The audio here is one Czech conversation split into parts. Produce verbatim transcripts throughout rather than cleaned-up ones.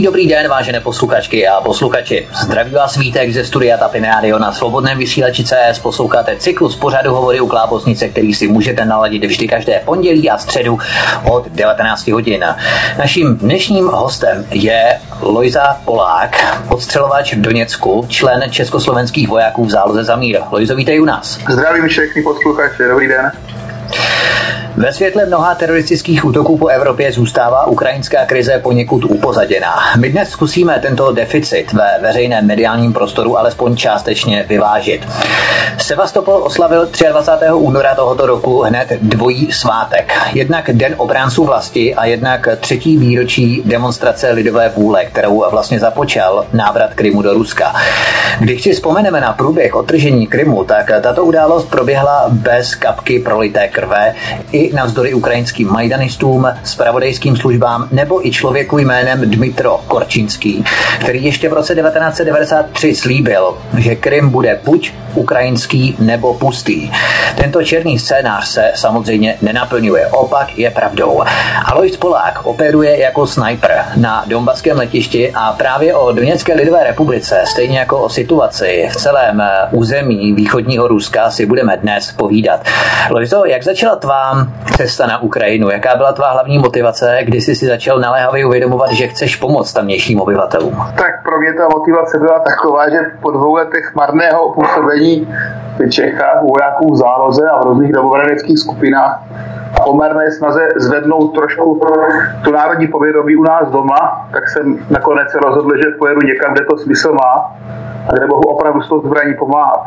dobrý den, vážené posluchačky a posluchači. Zdraví vás Vítek ze studia Tapin Radio na svobodném vysílači C S. Posloucháte cyklus pořadu Hovory u Klábosnice, který si můžete naladit vždy každé pondělí a středu od devatenáct hodin. Naším dnešním hostem je Lojza Polák, odstřelovač v Doněcku, člen československých vojáků v záloze za mír. Lojzo, vítej u nás. Zdravím všechny posluchače, dobrý den. Ve světle mnoha teroristických útoků po Evropě zůstává ukrajinská krize poněkud upozaděná. My dnes zkusíme tento deficit ve veřejném mediálním prostoru alespoň částečně vyvážit. Sevastopol oslavil dvacátého třetího února tohoto roku hned dvojí svátek. Jednak Den obránců vlasti a jednak třetí výročí demonstrace lidové vůle, kterou vlastně započal návrat Krymu do Ruska. Když si vzpomeneme na průběh odtržení Krymu, tak tato událost proběhla bez kapky prolité krve i navzdory ukrajinským majdanistům, zpravodajským službám nebo i člověku jménem Dmytro Korčinský, který ještě v roce devatenáct set devadesát tři slíbil, že Krym bude buď ukrajinský nebo pustý. Tento černý scénář se samozřejmě nenaplňuje, opak je pravdou. Alois Polák operuje jako snajper na donbaském letišti a právě o Doněcké lidové republice, stejně jako o situaci v celém území východního Ruska si budeme dnes povídat. Lojzo, jak začala tvá cesta na Ukrajinu? Jaká byla tvá hlavní motivace, kdy jsi si začal naléhavě uvědomovat, že chceš pomoct tamnějším obyvatelům? Tak pro mě ta motivace byla taková, že po dvou letech marného působení v Čechách, vojáků v záloze a v různých dobrovolnických skupinách a poměrné snaze zvednout trošku tu národní povědomí u nás doma, tak jsem nakonec se rozhodl, že pojedu někam, kde to smysl má a kde mohu opravdu s tou zbraní pomáhat.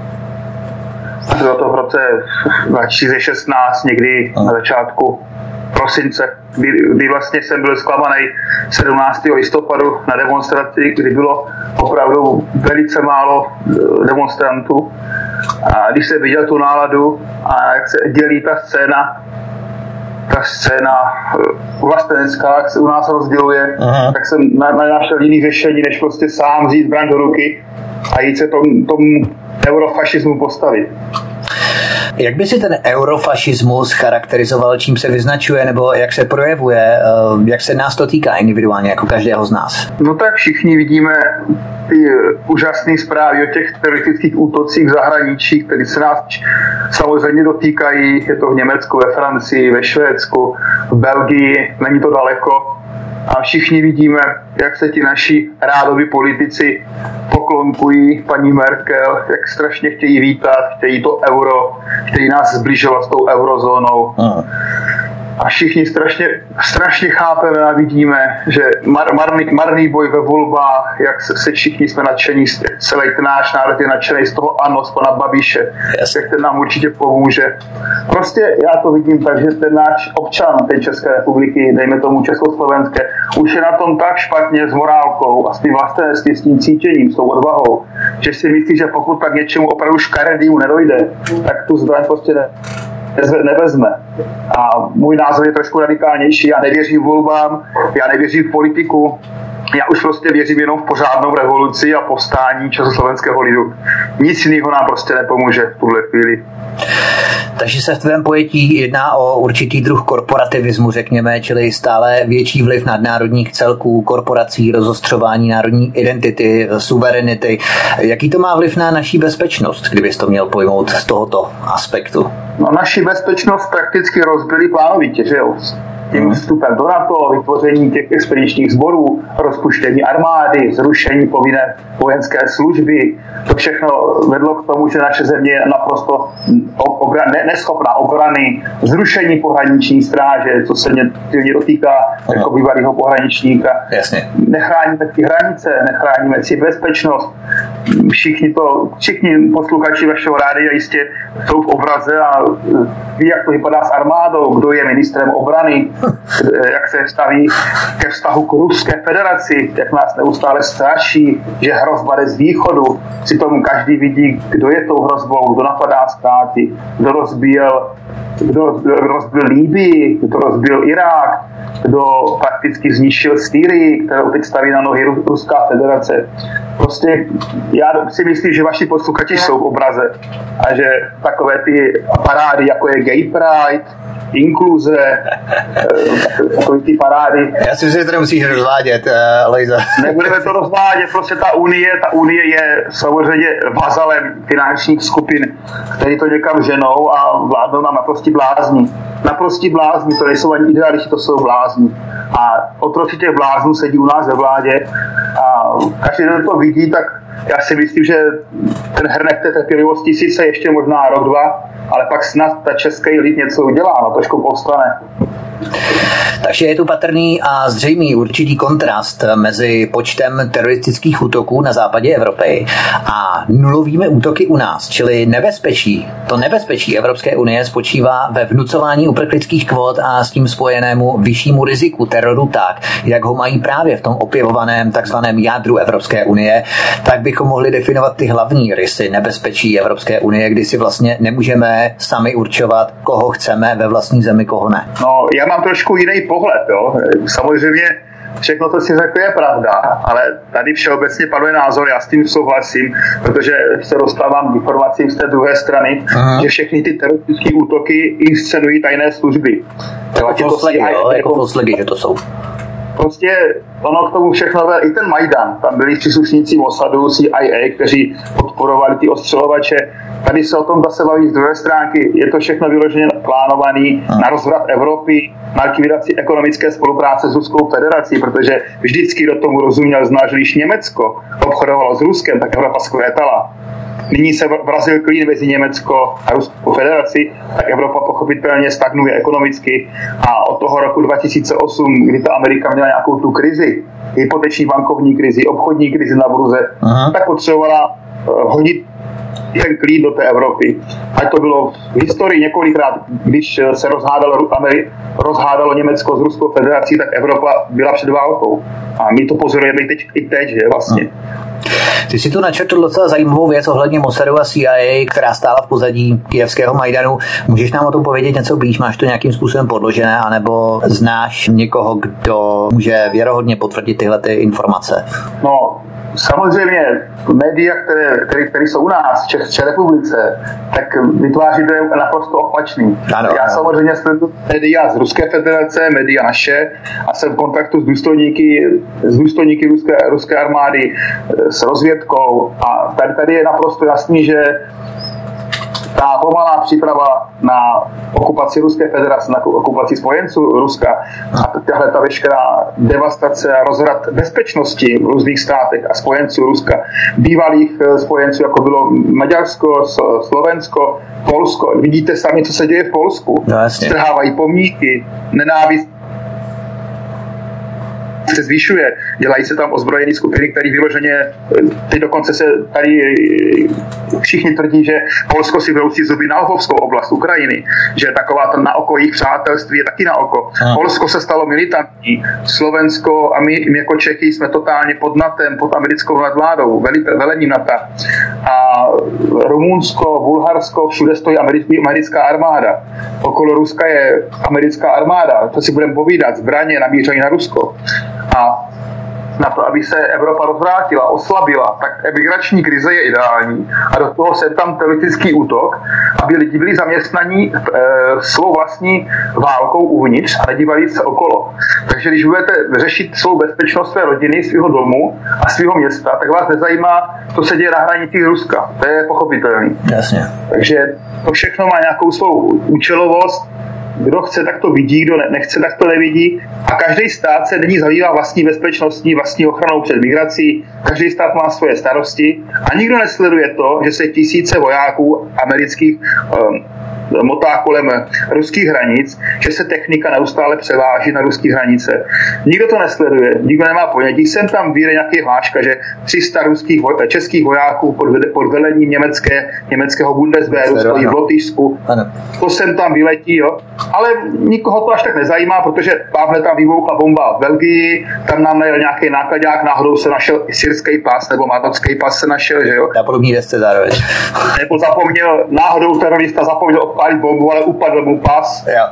Bylo to v roce dva tisíce šestnáct, někdy na začátku prosince, kdy, kdy vlastně jsem byl zklamaný sedmnáctého listopadu na demonstraci, kdy bylo opravdu velice málo demonstrantů. A když jsem viděl tu náladu a jak se dělí ta scéna, ta scéna vlastenecká, jak se u nás rozděluje, Aha. tak jsem našel jiný řešení, než prostě sám vzít zbraň do ruky a jít se tomu, tomu eurofašismu postavit. Jak by si ten eurofašismus charakterizoval, čím se vyznačuje, nebo jak se projevuje, jak se nás to týká individuálně, jako každého z nás? No tak všichni vidíme ty úžasné zprávy o těch teroristických útocích v zahraničí, které se nás samozřejmě dotýkají. Je to v Německu, ve Francii, ve Švédsku, v Belgii, není to daleko. A všichni vidíme, jak se ti naši rádoví politici poklonkují paní Merkel, jak strašně chtějí vítat, chtějí to euro, chtějí nás zbližovat s tou eurozónou. Aha. A všichni strašně, strašně chápeme a vidíme, že mar, marný, marný boj ve volbách, jak se, se všichni jsme nadšení, celý ten náš národ je nadšený z toho ANO, z pana Babiše, yes. jak ten nám určitě pomůže. Prostě já to vidím tak, že ten náš občan té České republiky, dejme tomu československé, už je na tom tak špatně s morálkou a s tím vlastenectvím, s tím cítěním, s tou odvahou, že si myslí, že pokud tak něčemu opravdu škaredýmu nedojde, tak tu zbraň prostě ne. nevezme. A můj názor je trošku radikálnější. Já nevěřím volbám, já nevěřím v politiku, já už prostě věřím jenom v pořádnou revoluci a povstání československého lidu. Nic jiného nám prostě nepomůže v tuhle chvíli. Takže se v tvém pojetí jedná o určitý druh korporativismu, řekněme, čili stále větší vliv nadnárodních celků, korporací, rozostřování národní identity, suverenity. Jaký to má vliv na naší bezpečnost, kdybys to měl pojmout z tohoto aspektu? No, naši bezpečnost prakticky rozbili plánovitě, že jo? Tím vstupem do NATO, vytvoření těch expedičních sborů, rozpuštění armády, zrušení povinné vojenské služby. To všechno vedlo k tomu, že naše země je naprosto obra- ne- neschopná obrany, zrušení pohraniční stráže, co se mě, mě dotýká jako bývalého pohraničníka. Jasně. Nechráníme ty hranice, nechráníme si bezpečnost. Všichni, to, všichni posluchači vašeho rádia jistě jsou v obraze a ví, jak to vypadá s armádou, kdo je ministrem obrany, jak se staví ke vztahu k Ruské federaci, jak nás neustále straší, že hrozba jde z východu. Přitom každý vidí, kdo je tou hrozbou, kdo napadá státy, kdo rozbíjel kdo, kdo rozbil Líbii, kdo rozbil Irák, kdo prakticky zničil Sýrii, kterou teď staví na nohy Ruská federace. Prostě já si myslím, že vaši posluchači jsou v obraze a že takové ty parády, jako je Gay Pride, inkluze, takové ty parády. Já si myslím, že to nemusíš rozvádět, Lojzo. Nebudeme to rozvádět, prostě ta unie, ta unie je samozřejmě vazalem finančních skupin, který to někam ženou a vládnou nám naprostí blázni. Naprostí blázni, to nejsou ani idealisti, to jsou blázni. A otroci těch bláznů sedí u nás ve vládě a každý, kdo to vidí, tak já si myslím, že ten hrnek té trpělivosti sice ještě možná rok, dva, ale pak snad ta český lid něco udělá, no trošku povstane. Takže je tu patrný a zřejmý určitý kontrast mezi počtem teroristických útoků na západě Evropy a nulovými útoky u nás, čili nebezpečí. To nebezpečí Evropské unie spočívá ve vnucování uprchlických kvót a s tím spojenému vyššímu riziku teroru tak, jak ho mají právě v tom opěvovaném takzvaném jádru Evropské unie, tak bychom mohli definovat ty hlavní rysy nebezpečí Evropské unie, kdy si vlastně nemůžeme sami určovat, koho chceme ve vlastní zemi, koho ne. No, já mám trošku jiný pohled, jo. Samozřejmě všechno to si řekl je pravda, ale tady všeobecně panuje názor, já s tím souhlasím, protože se dostávám k informacím z té druhé strany, aha, že všechny ty teroristické útoky inscenují tajné služby. Jako Volkswagen, jo, jako Volkswagen, že to jsou. Prostě ono k tomu všechno, i ten Majdan, tam byli příslušníci Mossadu, C I A, kteří podporovali ty ostřelovače. Tady se o tom zase baví z druhé stránky. Je to všechno vyloženě plánovaný na rozvrat Evropy, na likvidaci ekonomické spolupráce s Ruskou federací, protože vždycky do tomu rozuměl znáš, když Německo obchodovalo s Ruskem, tak Evropa skvětala. Nyní se vrazil klín mezi Německo a Ruskou federaci, tak Evropa pochopitelně stagnuje ekonomicky a od toho roku dva tisíce osm, kdy ta Amerika měla nějakou tu krizi, hypoteční bankovní krizi, obchodní krizi na burze, aha, tak potřebovala hodit ten klín do té Evropy. Ať to bylo v historii několikrát, když se rozhádalo, Ameri- rozhádalo Německo s Ruskou federací, tak Evropa byla před válkou. A my to pozorujeme i teď, i teď že vlastně. Ty si tu načrtl docela zajímavou věc ohledně Mossadu a C I A, která stála v pozadí kyjevského Majdanu. Můžeš nám o tom povědět něco blíž? Máš to nějakým způsobem podložené, anebo znáš někoho, kdo může věrohodně potvrdit tyhle ty informace? No, samozřejmě média, které, které, které jsou u nás v České republice, tak vytváří to naprosto opačný. Ano, Já ano. samozřejmě sleduju média z Ruské federace, média naše a jsem v kontaktu s důstojníky, s důstojníky ruské, ruské armády, s rozvědkou a tady, tady je naprosto jasný, že ta pomalá příprava na okupaci Ruské federace, na okupaci spojenců Ruska a tahle ta veškerá devastace a rozvrat bezpečnosti v různých státech a spojenců Ruska, bývalých spojenců, jako bylo Maďarsko, Slovensko, Polsko. Vidíte sami, co se děje v Polsku. No, strhávají pomníky, nenávist se zvyšuje, dělají se tam ozbrojené skupiny, které vyloženě, teď dokonce se tady všichni tvrdí, že Polsko si vroucí zuby na Lvovskou oblast Ukrajiny, že taková to na oko jejich přátelství je taky na oko. Aha. Polsko se stalo militantní, Slovensko a my, my jako Čechy jsme totálně pod NATem, pod americkou nadvládou, velením NATO. A Rumunsko, Bulharsko, všude stojí americká armáda. Okolo Ruska je americká armáda, to si budeme povídat, zbraně namířené na Rusko. A na to, aby se Evropa rozvrátila, oslabila, tak emigrační krize je ideální. A do toho se tam teroristický útok, aby lidi byli zaměstnaní e, svou vlastní válkou uvnitř a nedívali se okolo. Takže když budete řešit svou bezpečnost své rodiny, svého domu a svého města, tak vás nezajímá, co se děje na hranicích Ruska. To je pochopitelný. Jasně. Takže to všechno má nějakou svou účelovost. Kdo chce, tak to vidí, kdo nechce, tak to nevidí. A každý stát se nyní zabývá vlastní bezpečností, vlastní ochranou před migrací. Každý stát má svoje starosti a nikdo nesleduje to, že se tisíce vojáků amerických um, motá kolem ruských hranic, že se technika neustále převáží na ruské hranice. Nikdo to nesleduje, nikdo nemá ponětí. Jsem tam vyjde nějaký hláška, že tři sta ruských, českých vojáků pod, pod velením německé, německého Bundeswehru stojí v Lotyšsku. To sem tam vyletí, jo. Ale nikoho to až tak nezajímá, protože tamhle tam vybuchla bomba v Belgii, tam nám najel nějaký nákladák, náhodou se našel syrský pas, nebo marocký pas se našel, že jo. Na podobný desce zároveň. Nebo zapomněl, náhodou terorista zapomněl odpálit bombu, ale upadl mu pas. Jo.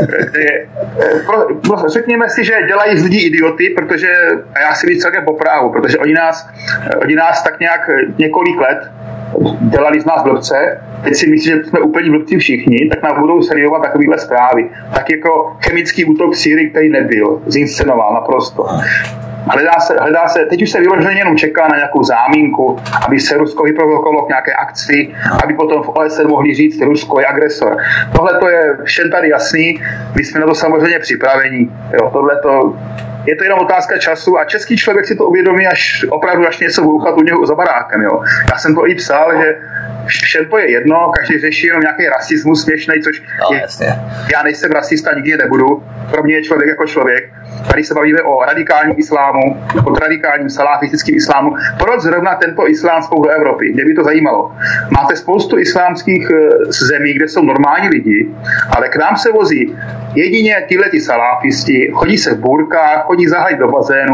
Pro, pro, řekněme si, že dělají z lidí idioty, protože, a já si víc celkem po právu, protože oni nás, oni nás tak nějak několik let dělali z nás blbce, teď si myslím, že jsme úplně blbci všichni, tak nám budou seriovat takovýhle zprávy. Tak jako chemický útok v Sýrii, který nebyl, zinscenoval naprosto. Hledá se, hledá se, teď už se vyloženě jenom čeká na nějakou záminku, aby se Rusko vyprovokovalo k nějaké akci, aby potom v O S N mohli říct, Rusko je agresor. Tohle to je všem tady jasný, my jsme na to samozřejmě připraveni. Jo, tohleto, je to jenom otázka času a český člověk si to uvědomí, až opravdu až něco bouchat u něho za barákem. Jo. Já jsem to i psal, že všem to je jedno, každý řeší jenom nějaký rasismus směšný, což no, je, já nejsem rasista, nikdy nebudu, pro mě je člověk jako člověk. Tady se bavíme o radikálním islámu, o radikálním salafistickém islámu. Proč zrovna tento islám spolu do Evropy? Mě by to zajímalo. Máte spoustu islámských zemí, kde jsou normální lidi, ale k nám se vozí jedině tyhleti salafisti, chodí se v burkách, chodí zahajit do bazénu,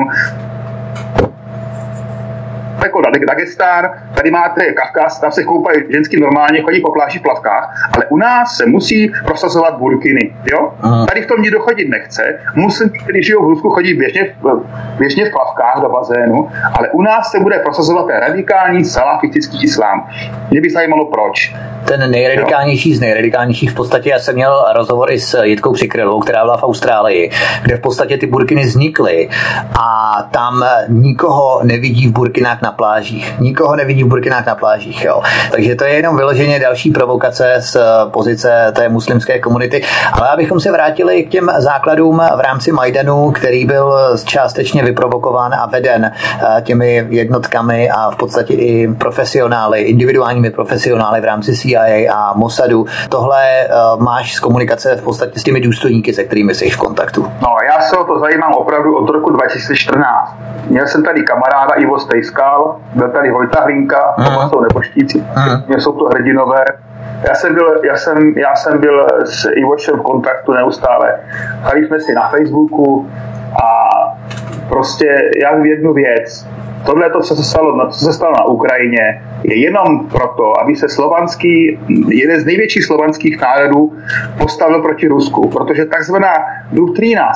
jako Dagestán, tady máte Kavkaz, tam se koupají ženský normálně, chodí po pláži v plavkách, ale u nás se musí prosazovat burkiny, jo? Tady v tom nikdo chodit nechce, muslimci, kteří žijou v Rusku, chodí běžně v, běžně v plavkách do bazénu, ale u nás se bude prosazovat ten radikální salafistický islám. Mě by zajímalo proč. Ten nejradikálnější z nejradikálnějších v podstatě, já jsem měl rozhovor i s Jitkou Přikrylovou, která byla v Austrálii, kde v podstatě ty burkiny vznikly a tam nikoho nevidí v burkinách na plážích. Nikoho nevidí v burkinách na plážích, jo. Takže to je jenom vyloženě další provokace z pozice té muslimské komunity. Ale abychom se vrátili k těm základům v rámci Majdanu, který byl částečně vyprovokován a veden těmi jednotkami a v podstatě i profesionály, individuálními profesionály v rámci C I A a Mossadu. Tohle máš z komunikace v podstatě s těmi důstojníky, se kterými jsi v kontaktu. No, já se o to zajímám opravdu od roku dva tisíce čtrnáct. Měl jsem tady kamaráda Ivo Stejskal, byl tady Vojta Hlinka, to jsou neboštíci, mě jsou to hrdinové. Já jsem byl, já jsem, já jsem byl s Ivošem v kontaktu neustále. Hali jsme si na Facebooku a prostě já v jednu věc. Tohle, to, co se stalo, co se stalo na Ukrajině, je jenom proto, aby se slovanský, jeden z největších slovanských národů postavil proti Rusku, protože takzvaná doktrína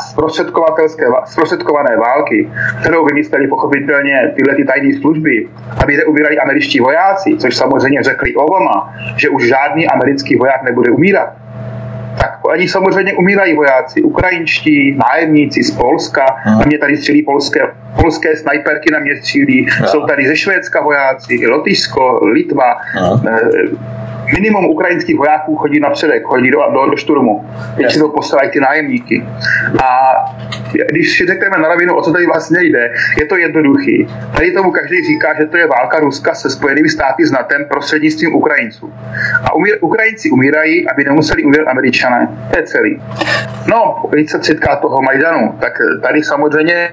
zprostředkované války, kterou vymysleli pochopitelně tyhle ty tajné služby, aby neumírali američtí vojáci, což samozřejmě řekli Obama, že už žádný americký voják nebude umírat. Tak oni samozřejmě umírají vojáci, ukrajinští, nájemníci z Polska, na mě tady střílí polské, polské snajperky, na mě střílí, no. Jsou tady ze Švédska vojáci, Lotyšsko, Litva, no. Minimum ukrajinských vojáků chodí napředek, chodí do, do, do šturmu. Většinou posílají ty nájemníky. A když si řekneme na rovinu, o co tady vlastně jde, je to jednoduchý. Tady tomu každý říká, že to je válka Ruska se Spojenými státy s NATOem prostřednictvím Ukrajinců. A umír, Ukrajinci umírají, aby nemuseli umírat Američané. To je celý. No, když se týká toho Majdanu, tak tady samozřejmě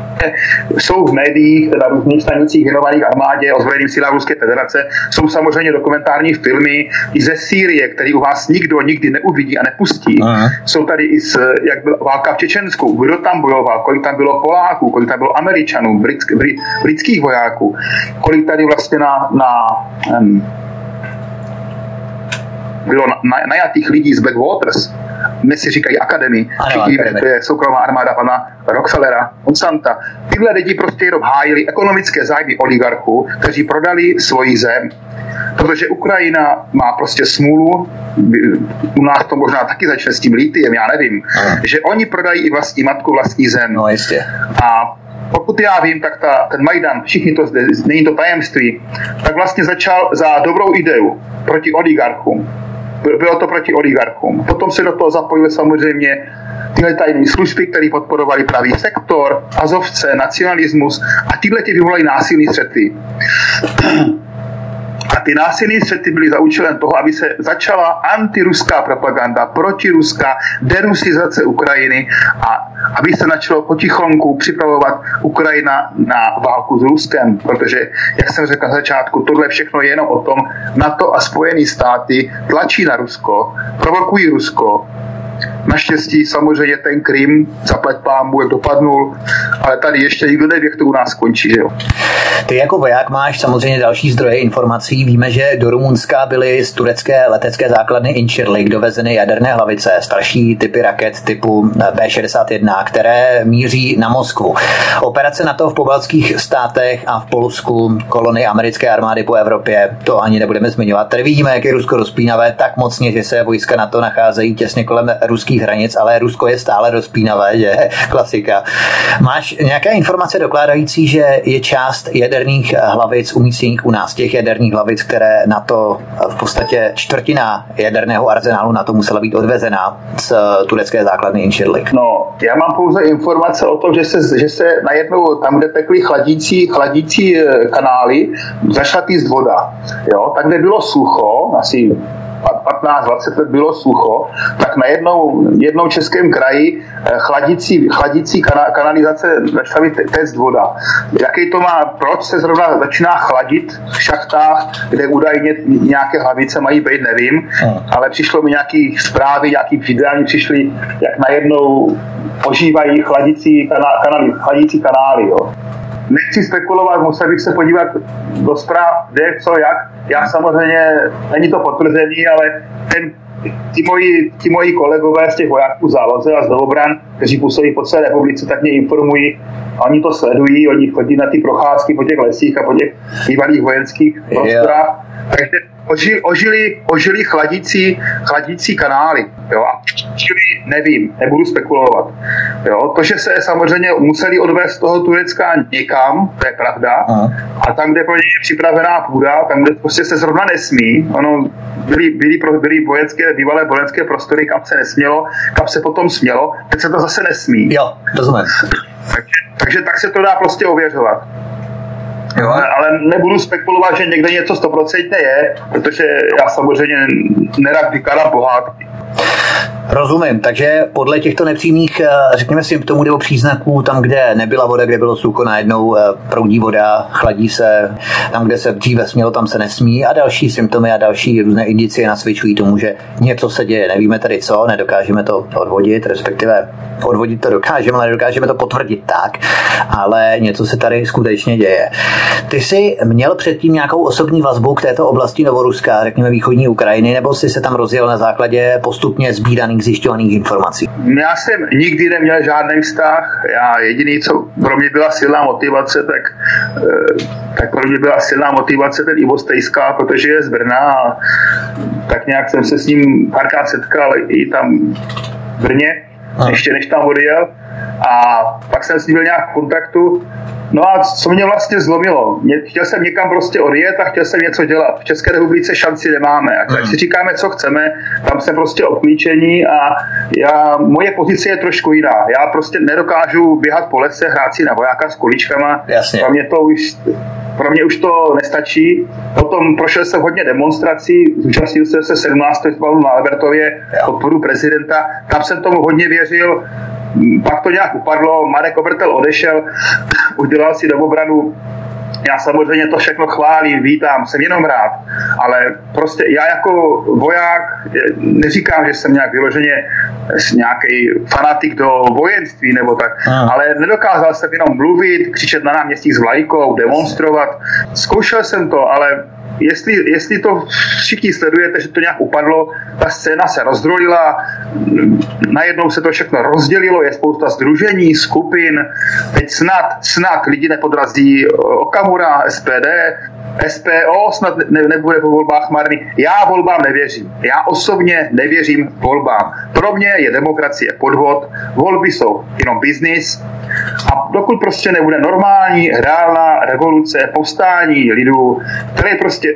jsou v médiích, na různých stanicích věnovaných armádě, ozbrojeným silám Ruské federace, jsou samozřejmě dokumentární filmy i ze Sýrie, který u vás nikdo nikdy neuvidí a nepustí. Aha. Jsou tady i z, jak byla válka v Čečensku, kdo tam bojoval, kolik tam bylo Poláků, kolik tam bylo Američanů, britsk, brit, britských vojáků, kolik tady vlastně na, na um, bylo na, najatých lidí z Blackwaters, dnes si říkají akademii, všichni, to je soukromá armáda pana Rockefellera, Monsanta. Tyhle lidi prostě jenom hájili ekonomické zájmy oligarchů, kteří prodali svoji zem. Protože Ukrajina má prostě smůlu, u nás to možná taky začne s tím litiem, já nevím, Aha. že oni prodají i vlastní matku, vlastní zem. No jistě. A pokud já vím, tak ta, ten Majdan, všichni to zde, není to tajemství, tak vlastně začal za dobrou ideu proti oligarchům. Bylo to proti oligarchům. Potom se do toho zapojily samozřejmě tyhle tajné služby, které podporovaly pravý sektor, azovce, nacionalismus a tyhle ty vyvolají násilný střety. A ty násilné střety byly za účelem toho, aby se začala antiruská propaganda, protiruská derusizace Ukrajiny a aby se začalo potichonku připravovat Ukrajina na válku s Ruskem, protože, jak jsem řekl na začátku, tohle všechno je jenom o tom, NATO a Spojené státy tlačí na Rusko, provokují Rusko. Naštěstí samozřejmě ten Krym, zaplať pámbu, jak dopadnul, ale tady ještě nikdo neví, jak to u nás skončí, že jo. Ty jako voják máš samozřejmě další zdroje informací. Víme, že do Rumunska byly z turecké letecké základny Incirlik dovezeny jaderné hlavice, starší typy raket typu bé šedesát jedna, které míří na Moskvu. Operace NATO v pobaltských státech a v Polsku, kolonie americké armády po Evropě, to ani nebudeme zmiňovat. Tady vidíme, jak je Rusko rozpínavé tak mocně, že se vojska NATO nacházejí těsně kolem ruských hranic, ale Rusko je stále rozpínavé, že? Klasika. Máš nějaké informace dokládající, že je část jaderných hlavic umístěných u nás, těch jaderných hlavic, které NATO, v podstatě čtvrtina jaderného arzenálu NATO musela být odvezena z turecké základny Incirlik? No, já mám pouze informace o tom, že se, že se najednou tam, kde tekly chladící, chladící kanály, zašla týst voda. Jo? Tak, kde bylo sucho, asi patnáct dvacet let bylo sucho, tak na jednou, jednou českém kraji chladící, chladící kanalizace začala být téct voda. Jaký to má, proč se zrovna začíná chladit v šachtách, kde údajně nějaké hlavice mají být, nevím, ale přišlo mi nějaký zprávy, nějaký vydání přišly, jak najednou ožívají chladící, kanály, chladící kanály. Jo. Nechci spekulovat, musel bych se podívat do zpráv, kde, co, jak. Já samozřejmě, není to potvrzený, ale ten, ti, moji, ti moji kolegové z těch vojáků záloze a z dobran, kteří působí po celé republice, tak mě informují, oni to sledují, oni chodí na ty procházky po těch lesích a po těch bývalých vojenských prostorách. Takže ožili, ožili, ožili chladící, chladící kanály. Jo? A čili nevím, nebudu spekulovat. Jo? To, že se samozřejmě museli odvést z toho Turecka někam, to je pravda. Aha. A tam, kde pro ně je připravená půda, tam, kde prostě se zrovna nesmí, ono byly, byly, byly vojenské, bývalé vojenské prostory, kam se nesmělo, kam se potom smělo, teď se to zase nesmí. Jo, rozumím. Takže, takže tak se to dá prostě ověřovat. Jo, ale nebudu spekulovat, že někde něco stoprocentně je, protože já samozřejmě nerad vykládám pohádky. Rozumím, takže podle těchto nepřímých, řekněme, symptomů nebo příznaků, tam, kde nebyla voda, kde bylo sucho, najednou proudí voda, chladí se, tam, kde se dříve smělo, tam se nesmí a další symptomy a další různé indicie nasvědčují tomu, že něco se děje. Nevíme tedy co, nedokážeme to odvodit, respektive odvodit to dokážeme, ale nedokážeme to potvrdit tak, ale něco se tady skutečně děje. Ty jsi měl předtím nějakou osobní vazbu k této oblasti Novoruska, řekněme východní Ukrajiny, nebo jsi se tam rozjel na základě postupně sbíraných, zjišťovaných informací? Já jsem nikdy neměl žádný vztah. Já jediný, co pro mě byla silná motivace, tak, tak pro mě byla silná motivace ten Ivo Stejská, protože je z Brna a tak nějak jsem se s ním párkrát setkal i tam v Brně, a. ještě než tam odjel. A pak jsem s ním byl nějak v kontaktu. No a co mě vlastně zlomilo? Mě, chtěl jsem někam prostě odjet a chtěl jsem něco dělat. V České republice šanci nemáme. A když si říkáme, co chceme, tam jsme prostě obklíčení a já, moje pozice je trošku jiná. Já prostě nedokážu běhat po lese, hrát si na vojáka s kuličkama. Jasně. Pro mě to už, pro mě už to nestačí. Potom prošel jsem hodně demonstrací, zúčastnil jsem se sedmnáctého na Albertově podporu prezidenta. Tam jsem tomu hodně věřil. Pak to nějak upadlo, Marek Obertel odešel, udělal si domobranu. Já samozřejmě to všechno chválím, vítám, jsem jenom rád, ale prostě já jako voják neříkám, že jsem nějak vyloženě nějaký fanatik do vojenství nebo tak, ah. ale nedokázal jsem jenom mluvit, křičet na náměstích s vlajkou, demonstrovat. Zkoušel jsem to, ale Jestli, jestli to všichni sledujete, že to nějak upadlo, ta scéna se rozdrolila, najednou se to všechno rozdělilo, je spousta sdružení, skupin, teď snad, snad lidi nepodrazí Okamura, S P D, S P O snad ne, nebude po volbách marný. Já volbám nevěřím. Já osobně nevěřím volbám. Pro mě je demokracie podvod, volby jsou jenom biznis a dokud prostě nebude normální, reálná revoluce, povstání lidů, které prostě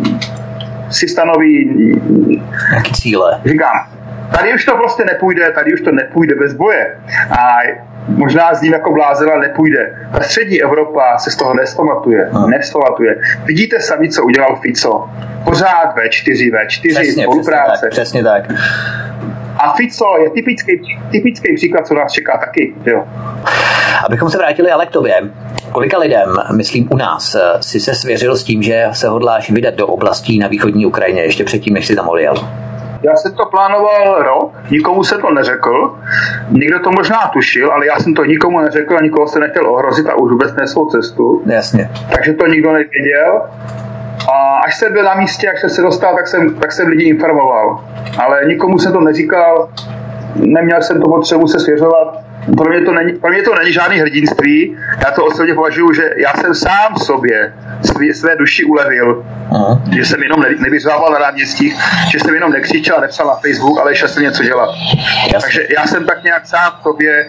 si stanoví nějaký cíle. Říkám, tady už to prostě nepůjde, tady už to nepůjde bez boje. A možná z ním jako blázela nepůjde. Ta střední Evropa se z toho nespamatuje. No. Nespamatuje. Vidíte sami, co udělal Fico. Pořád vé čtyři, vé čtyři, přesně, spolupráce. Přesně tak, přesně tak. A Fico je typický, typický příklad, co nás čeká taky. Jo. Abychom se vrátili ale k tobě. Kolika lidem, myslím u nás, si se svěřil s tím, že se hodláš vydat do oblastí na východní Ukrajině ještě předtím, než si tam odjel? Já jsem to plánoval rok, nikomu se to neřekl, někdo to možná tušil, ale já jsem to nikomu neřekl a nikoho se nechtěl ohrozit a už vůbec ne svou cestu. Jasně. Takže to nikdo nevěděl. A až jsem byl na místě, až jsem se dostal, tak jsem, tak jsem lidi informoval. Ale nikomu jsem to neříkal, neměl jsem to potřebu se svěřovat. Pro mě to není, pro mě to není žádný hrdinství. Já to osobně považuji, že já jsem sám sobě své, své duši ulevil. Aha. Že jsem jenom nevyřával na náměstích, že jsem jenom nekřičel, nepsal na Facebook, ale šel jsem něco dělat. Jasně. Takže já jsem tak nějak sám sobě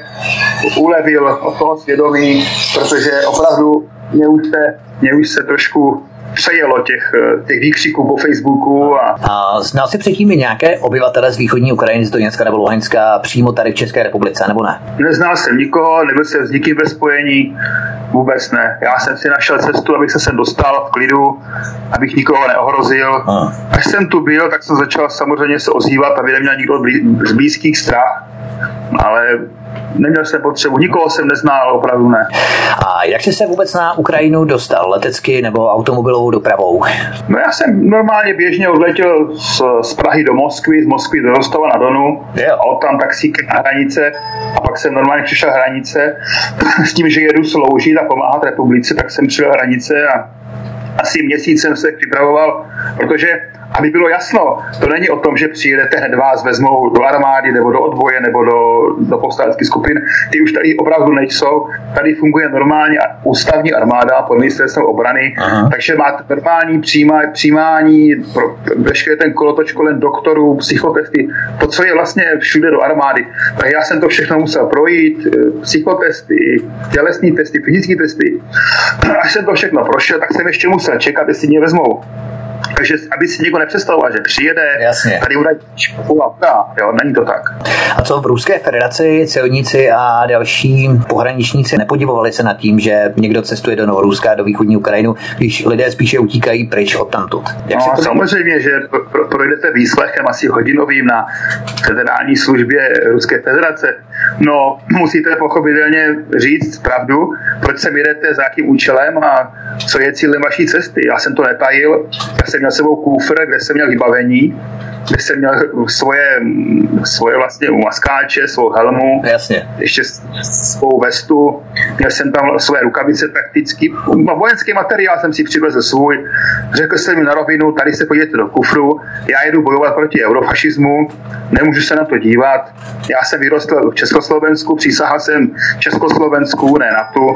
ulevil od toho svědomí, protože opravdu mě už se, mě už se trošku přejelo těch, těch výkřiků po Facebooku. A... a znal jsi předtím i nějaké obyvatele z východní Ukrajiny, z Doněcka nebo Luhanska přímo tady v České republice, nebo ne? Neznal jsem nikoho, nebyl jsem s nikým ve spojení, vůbec ne. Já jsem si našel cestu, abych se sem dostal v klidu, abych nikoho neohrozil. A. Až jsem tu byl, tak jsem začal samozřejmě se ozývat, aby neměl nikdo z blízkých strach, ale neměl jsem potřebu, nikoho jsem neznal, opravdu ne. A jak jsi se vůbec na Ukrajinu dostal? Letecky nebo automobilovou dopravou? No já jsem normálně běžně odletěl z, z Prahy do Moskvy, z Moskvy do Rostova na Donu, yeah. A odtam taxíkem na hranice a pak jsem normálně přišel hranice s tím, že jedu sloužit a pomáhat republice, tak jsem přišel hranice a asi měsíc jsem se připravoval, protože aby bylo jasno, to není o tom, že přijedete, hned vás vezmou do armády nebo do odboje nebo do, do povstaleckých skupin. Ty už tady opravdu nejsou. Tady funguje normálně ústavní armáda pod ministerstvem obrany, aha. Takže máte normální přijímá, přijímání, pro veškerý ten kolotoč kolem doktorů, psychotesty, to, co je vlastně všude do armády. Tak já jsem to všechno musel projít, psychotesty, tělesní testy, fyzické testy. Až jsem to všechno prošel, tak jsem ještě musel čekat, jestli mě vezmou. Takže aby si někdo nepředstavoval, že přijede, jasně. Tady udají škola, jo, není to tak. A co v Ruské federaci celníci a další pohraničníci nepodivovali se nad tím, že někdo cestuje do Novoruska, do východní Ukrajinu, když lidé spíše utíkají pryč odtamtud? Jak no, to samozřejmě, že pro, projdete výslechem asi hodinovým na federální službě Ruské federace. No, musíte pochopitelně říct pravdu, proč sem jedete, za jakým účelem a co je cílem vaší cesty. Já jsem to netajil, já jsem měl sebou kufr, kde jsem měl vybavení, kde jsem měl svoje, svoje vlastně maskáče, svou helmu, jasně. Ještě svou vestu, měl jsem tam své rukavice prakticky, vojenský materiál jsem si přivezl svůj, řekl jsem mi na rovinu, tady se podívejte do kufru, já jedu bojovat proti eurofašismu, nemůžu se na to dívat, já jsem vyrostl v Československu, přísahal jsem Československu, ne NATO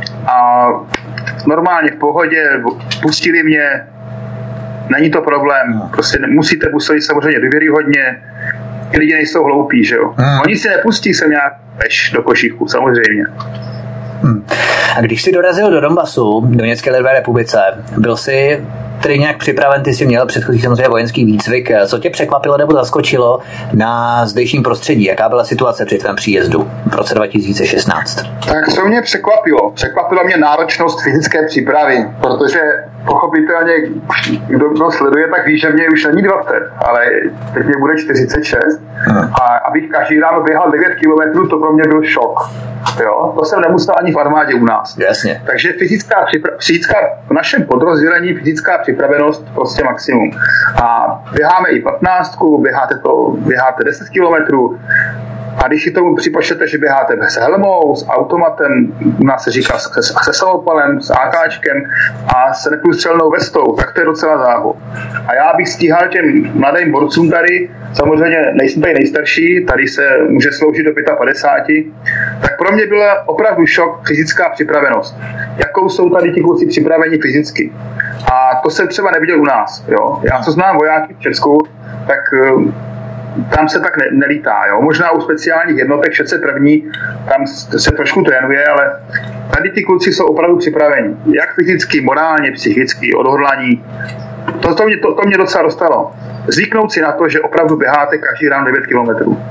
a normálně v pohodě pustili mě. Není to problém, prostě musíte působit samozřejmě důvěryhodně, lidi nejsou hloupí, že jo. Hmm. Oni si nepustí sem nějak peš do košíku, samozřejmě. Hmm. A když jsi dorazil do Donbasu, do Doněcké lidové republice, byl jsi tedy nějak připraven, ty jsi měl předchozí samozřejmě vojenský výcvik. Co tě překvapilo nebo zaskočilo na zdejším prostředí? Jaká byla situace při tvém příjezdu v roce dva tisíce šestnáct? Tak co mě překvapilo? Překvapila mě náročnost fyzické přípravy, protože pochopitelně, kdo, kdo sleduje, tak ví, že mě už není dvacet, ale teď mě bude čtyřicet šest. Hmm. A abych každý ráno běhal devět kilometrů, to pro mě byl šok. Jo? To jsem nemusel ani v armádě u nás. Jasně. Takže fyzická, připra- fyzická v našem podrozdělení fyzická připravenost prostě maximum. A běháme i patnáctku, běháte to, běháte deset kilometrů. A když si tomu připočtete, že běháte s helmou, s automatem, u nás se říká se, se samopalem, s ákáčkem a s neprůstřelnou vestou, tak to je docela záhul. A já bych stíhal těm mladým borcům tady, samozřejmě nejsem tady nejstarší, tady se může sloužit do padesát pět, tak pro mě byla opravdu šok fyzická připravenost. Jakou jsou tady ti kluci připraveni fyzicky. A to jsem třeba neviděl u nás. Jo? Já co znám vojáky v Česku, tak tam se tak ne, nelítá. Jo? Možná u speciálních jednotek šedesát první tam se trošku trénuje, ale tady ty kluci jsou opravdu připraveni. Jak fyzicky, morálně, psychicky, odhodlaní. To, to, mě, to, to mě docela dostalo. Zvyknout si na to, že opravdu běháte každý ráno devět kilometrů.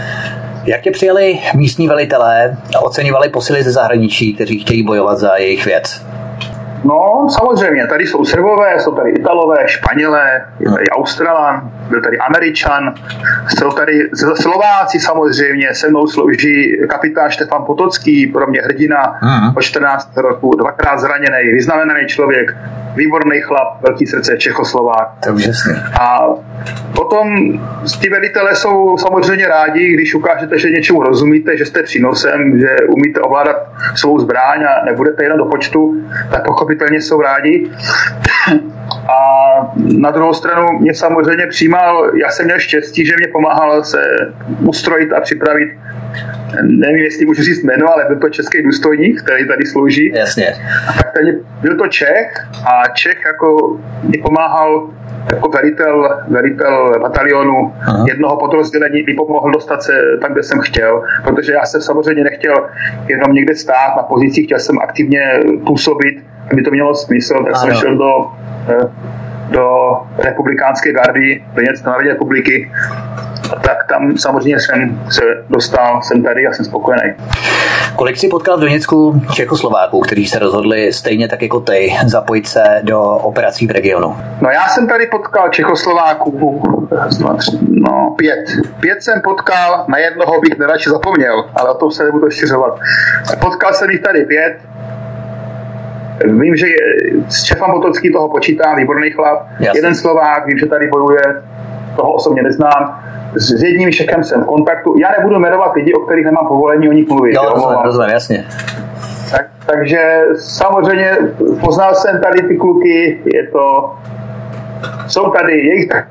Jak tě přijeli místní velitelé a oceňovali posily ze zahraničí, kteří chtějí bojovat za jejich věc? No, samozřejmě, tady jsou Srbové, jsou tady Italové, Španělé, je tady Australan, byl tady Američan, jsou tady Slováci samozřejmě, se mnou slouží kapitán Štefan Potocký, pro mě hrdina, uh-huh. od čtrnáct roku, dvakrát zraněný, vyznamenaný člověk, výborný chlap, velký srdce, Čechoslovák. To je úžasný. A potom ty velitelé jsou samozřejmě rádi, když ukážete, že něčemu rozumíte, že jste přínosem, že umíte ovládat svou zbraň a nebudete jenom do počtu, tak pochopitelně jsou rádi. A na druhou stranu mě samozřejmě přijímal, já jsem měl štěstí, že mě pomáhal se ustrojit a připravit, nevím, jestli můžu říct jméno, ale byl to český důstojník, který tady slouží. Jasně. Tak ten byl to Čech a Čech jako mě pomáhal jako velitel, velitel batalionu Aha. jednoho podrozdělení, mi pomohl dostat se tam, kde jsem chtěl, protože já jsem samozřejmě nechtěl jenom někde stát na pozicích, chtěl jsem aktivně působit, aby to mělo smysl, tak ano. jsem šel do, do republikánské gardy, Brněnské národní republiky, tak tam samozřejmě jsem se dostal, jsem tady a jsem spokojený. Kolik jsi potkal v Doněcku Čechoslováků, kteří se rozhodli stejně tak jako ty zapojit se do operací v regionu? No já jsem tady potkal Čechoslováků, no pět. Pět jsem potkal, na jednoho bych nejradši zapomněl, ale o tom se nebudu rozšiřovat. Potkal jsem jich tady pět. Vím, že Štěpán Potocký toho počítá, výborný chlap. Jasně. Jeden Slovák, vím, že tady bojuje, toho osobně neznám. S jedním Čechem jsem v kontaktu. Já nebudu jmenovat lidi, o kterých nemám povolení o nich mluvit. Jo, rozumím, rozumím, jasně. Tak, takže samozřejmě poznal jsem tady ty kluky, je to, jsou tady jejich tak.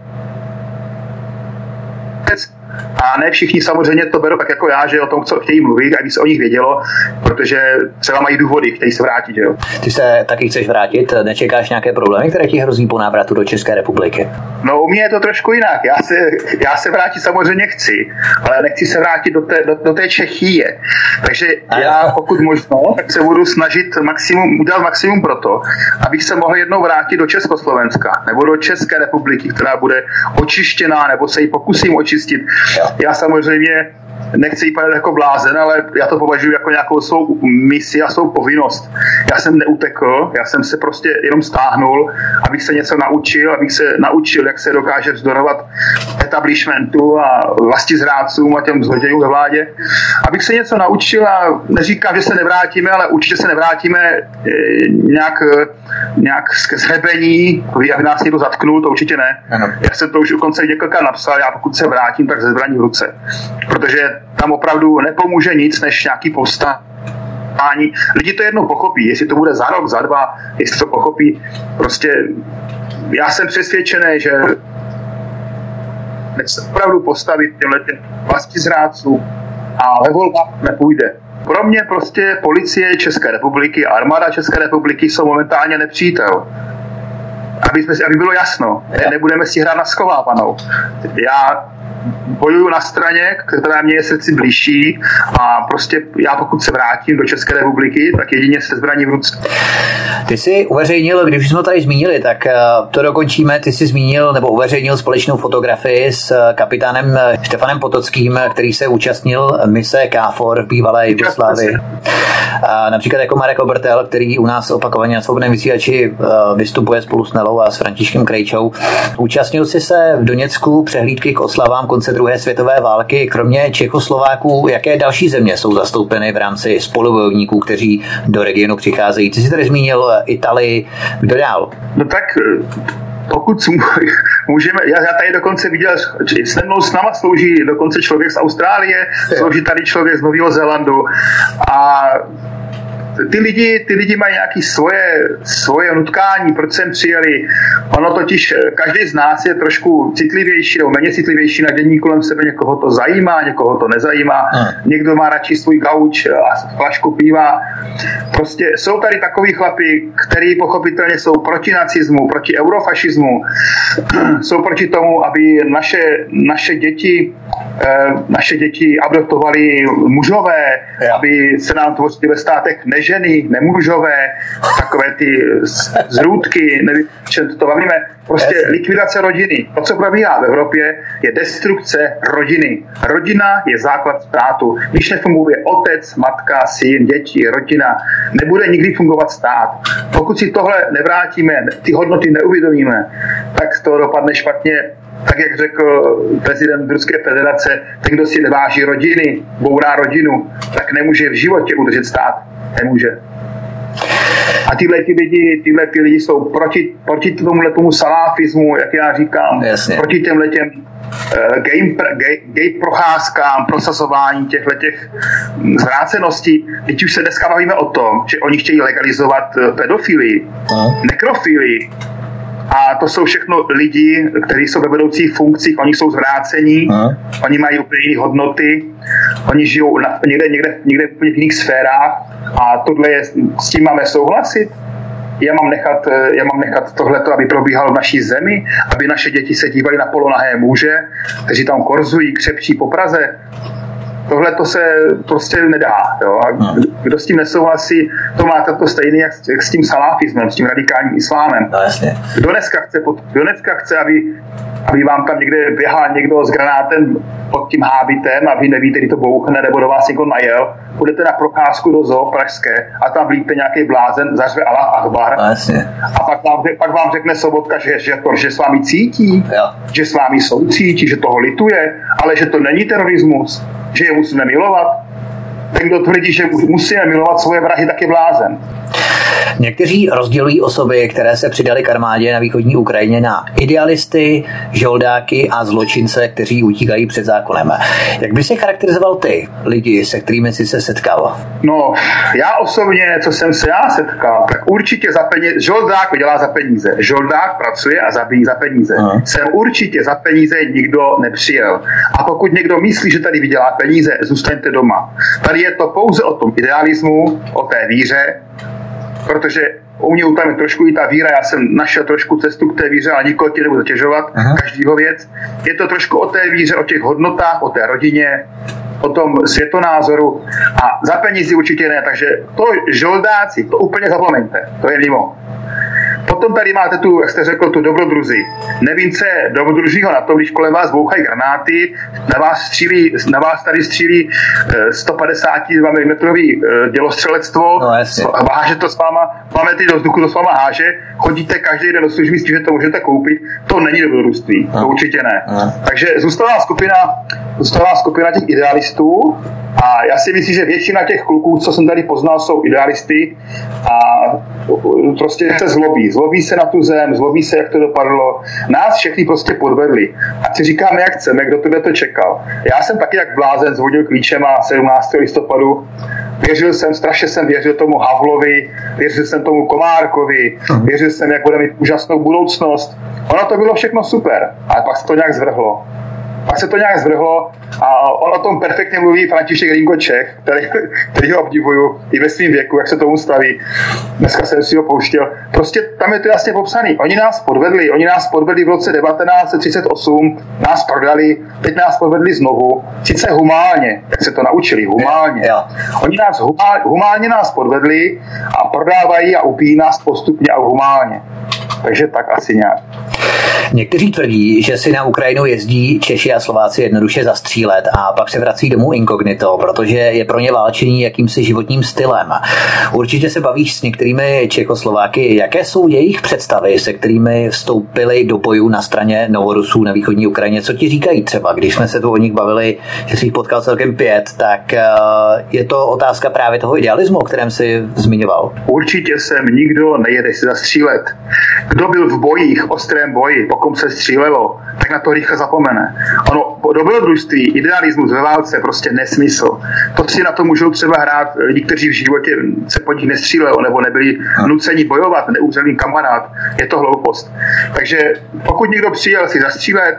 A ne všichni samozřejmě to berou tak jako já, že o tom, co chtějí mluvit, aby se o nich vědělo, protože třeba mají důvody, chtějí se vrátit, že jo. Ty se taky chceš vrátit, nečekáš nějaké problémy, které ti hrozí po návratu do České republiky? No u mě je to trošku jinak, já se, já se vrátit samozřejmě chci, ale nechci se vrátit do té, do, do té Čechie. Takže a já pokud možno, tak se budu snažit maximum, udělat maximum pro to, abych se mohl jednou vrátit do Československa, nebo do České republiky, která bude očištěná, nebo se ji pokusím očistit. Já samozřejmě nechci jí padat jako blázen, ale já to považuji jako nějakou svou misi a svou povinnost. Já jsem neutekl, já jsem se prostě jenom stáhnul, abych se něco naučil, abych se naučil, jak se dokáže vzdorovat establishmentu a vlastizrádcům a těm zlodějům ve vládě. Abych se něco naučil a neříkám, že se nevrátíme, ale určitě se nevrátíme nějak, nějak ke zhrebení, aby nás někdo zatknul, to určitě ne. Ano. Já jsem to už dokonce několikrát napsal, já pokud se vrátím, tak ze zbraní v ruce. Protože tam opravdu nepomůže nic, než nějaký povstání. Lidi to jednou pochopí, jestli to bude za rok, za dva, jestli to pochopí. Prostě já jsem přesvědčený, že se opravdu postavit těmhle těm vlastizrádcům a ve volbách nepůjde. Pro mě prostě policie České republiky a armáda České republiky jsou momentálně nepřítel. Aby, jsme, aby bylo jasno, ne, nebudeme si hrát na schovávanou. Já bojuju na straně, která mě je srdci blížší a prostě já pokud se vrátím do České republiky, tak jedině se zbraní v ruce. Ty jsi uveřejnil, když jsme to tady zmínili, tak to dokončíme, ty jsi zmínil nebo uveřejnil společnou fotografii s kapitánem Štěpanem Potockým, který se účastnil mise KFOR v bývalé Jugoslávii. A například jako Marek Obertel, který u nás opakovaně na Svobodném vysílači vystupuje spolu s Nelou a s Františkem Krejčou. Účastnil jsi se v Doněcku přehlídky k oslavám konce druhé světové války. Kromě Čechoslováků, jaké další země jsou zastoupeny v rámci spolubojovníků, kteří do regionu přicházejí? Ty jsi tady zmínil Itálii, kdo dál? No tak pokud můžeme, já, já tady dokonce viděl, s mnou s náma slouží dokonce člověk z Austrálie, slouží tady člověk z Nového Zélandu a ty lidi, ty lidi mají nějaké svoje, svoje nutkání, proč sem přijeli. Ono totiž, každý z nás je trošku citlivější nebo méně citlivější na dění kolem sebe, někoho to zajímá, někoho to nezajímá, hmm. někdo má radši svůj gauč a flašku piva. Prostě jsou tady takový chlapi, který pochopitelně jsou proti nacismu, proti eurofašismu, jsou proti tomu, aby naše, naše děti naše děti adoptovali mužové, yeah. aby se nám tvořili ve státech neženy, nemužové, takové ty zrůdky, nevím, čem to bavíme. Prostě yes. likvidace rodiny. To, co probíhá v Evropě, je destrukce rodiny. Rodina je základ státu. Když nefunguje otec, matka, syn, děti, rodina, nebude nikdy fungovat stát. Pokud si tohle nevrátíme, ty hodnoty neuvědomíme, tak to dopadne špatně. Tak jak řekl prezident Ruské federace, ten, kdo si neváží rodiny, bourá rodinu, tak nemůže v životě udržet stát. Nemůže. A tyhle ty lidi, tyhle ty lidi jsou proti, proti tomuhle tomu salafismu, jak já říkám, Jasně. proti těmhle těm uh, gay, gay, gay procházkám, prosazování těchto těch zvráceností. Teď už se dneska bavíme o tom, že oni chtějí legalizovat pedofilii, uh. nekrofilii. A A to jsou všechno lidi, kteří jsou ve vedoucích funkcích, oni jsou zvrácení, uh. oni mají úplně jiné hodnoty, oni žijou na, někde, někde, někde v jiných sférách a tohle je, s tím máme souhlasit. Já mám nechat, já mám nechat tohleto, aby probíhalo v naší zemi, aby naše děti se dívaly na polonahé muže, kteří tam korzují, křepčí po Praze. Tohle to se prostě nedá. Jo? A kdo s tím nesouhlasí, to má to stejné jak, jak s tím salafismem, s tím radikálním islámem. No, jasně. Kdo dneska chce, kdo dneska chce aby, aby vám tam někde běhal někdo s granátem pod tím hábitem a vy nevíte, kdy to bouchne, nebo do vás někdo najel, půjdete na procházku do zoo pražské a tam vlíte nějaký blázen, zařve Allah Akbar. No, jasně. A pak vám, pak vám řekne Sobotka, že, že, to, že s vámi cítí, jo. že s vámi soucítí, že toho lituje, ale že to není terorismus, že je musíme milovat. Ten, kdo tvrdí, že musíme milovat svoje vrahy, tak je blázen. Někteří rozdělují osoby, které se přidali k armádě na východní Ukrajině, na idealisty, žoldáky a zločince, kteří utíkají před zákonem. Jak by se charakterizoval ty lidi, se kterými jsi se setkal? No, já osobně, co jsem se já setkal, tak určitě za peníze, žoldák vydělá za peníze, žoldák pracuje a zabíjí za peníze. Aha. Jsem určitě za peníze nikdo nepřijel. A pokud někdo myslí, že tady vydělá peníze, zůstaňte doma. Tady je to pouze o tom idealismu, o té víře, protože u mě tam je trošku i ta víra, já jsem našel trošku cestu k té víře, ale nikoho ti nebudu zatěžovat, Aha. každýho věc. Je to trošku o té víře, o těch hodnotách, o té rodině, o tom světonázoru a za penízi určitě ne, takže to žoldáci, to úplně zapomeňte, to je mimo. Potom tady máte tu, jak jste řekl, tu dobrodruzi. Nevím, co je dobrodružího na tom, když kolem vás bouchají granáty, na vás, střílí, na vás tady střílí sto padesát dva milimetrů dělostřelectvo, no, a háže to s váma, máme ty do vzduchu, to s váma háže, chodíte každý den do služby s tím, že to můžete koupit, to není dobrodružství, no. To určitě ne. No. Takže zůstala skupina, zůstala skupina těch idealistů a já si myslím, že většina těch kluků, co jsem tady poznal, jsou idealisty a prostě se zlobí. Zlobí se na tu zem, zlobí se, jak to dopadlo. Nás všechny prostě podvedli. A si říkáme, jak chceme, kdo to to čekal. Já jsem taky jak blázen zvodil klíčema sedmnáctého listopadu. Věřil jsem, strašně jsem věřil tomu Havlovi, věřil jsem tomu Komárkovi, věřil jsem, jak bude mít úžasnou budoucnost. Ono to bylo všechno super, ale pak se to nějak zvrhlo. Pak se to nějak zvrhlo a on o tom perfektně mluví František Ringo Čech, který, který ho obdivuju i ve svém věku, jak se tomu staví. Dneska jsem si ho pouštěl. Prostě tam je to jasně popsaný. Oni nás podvedli, oni nás podvedli v roce devatenáct set třicet osm, nás prodali, teď nás podvedli znovu. Sice humálně, jak se to naučili, humálně. Oni nás humálně, humálně nás podvedli a prodávají a upíjí nás postupně a humálně. Takže tak asi nějak. Někteří tvrdí, že si na Ukrajinu jezdí Češi a Slováci jednoduše zastřílet a pak se vrací domů inkognito, protože je pro ně válčení jakýmsi životním stylem. Určitě se bavíš s některými Čechoslováky. Jaké jsou jejich představy, se kterými vstoupili do bojů na straně Novorusů na východní Ukrajině? Co ti říkají třeba, když jsme se tu o nich bavili, že jsi jich potkal celkem pět, tak je to otázka právě toho idealismu, o kterém jsi zmiňoval? Určitě sem nikdo nejede si zastřílet. Kdo byl v bojích, ostrém boji, po kom se střílelo, tak na to rychle zapomene. Ono, dobrodružství, idealismus ve válce, prostě nesmysl. To si na to můžou třeba hrát lidi, kteří v životě se po nich nestřílelo, nebo nebyli nuceni bojovat, neumřelý kamarád. Je to hloupost. Takže pokud někdo přijel si zastřílet,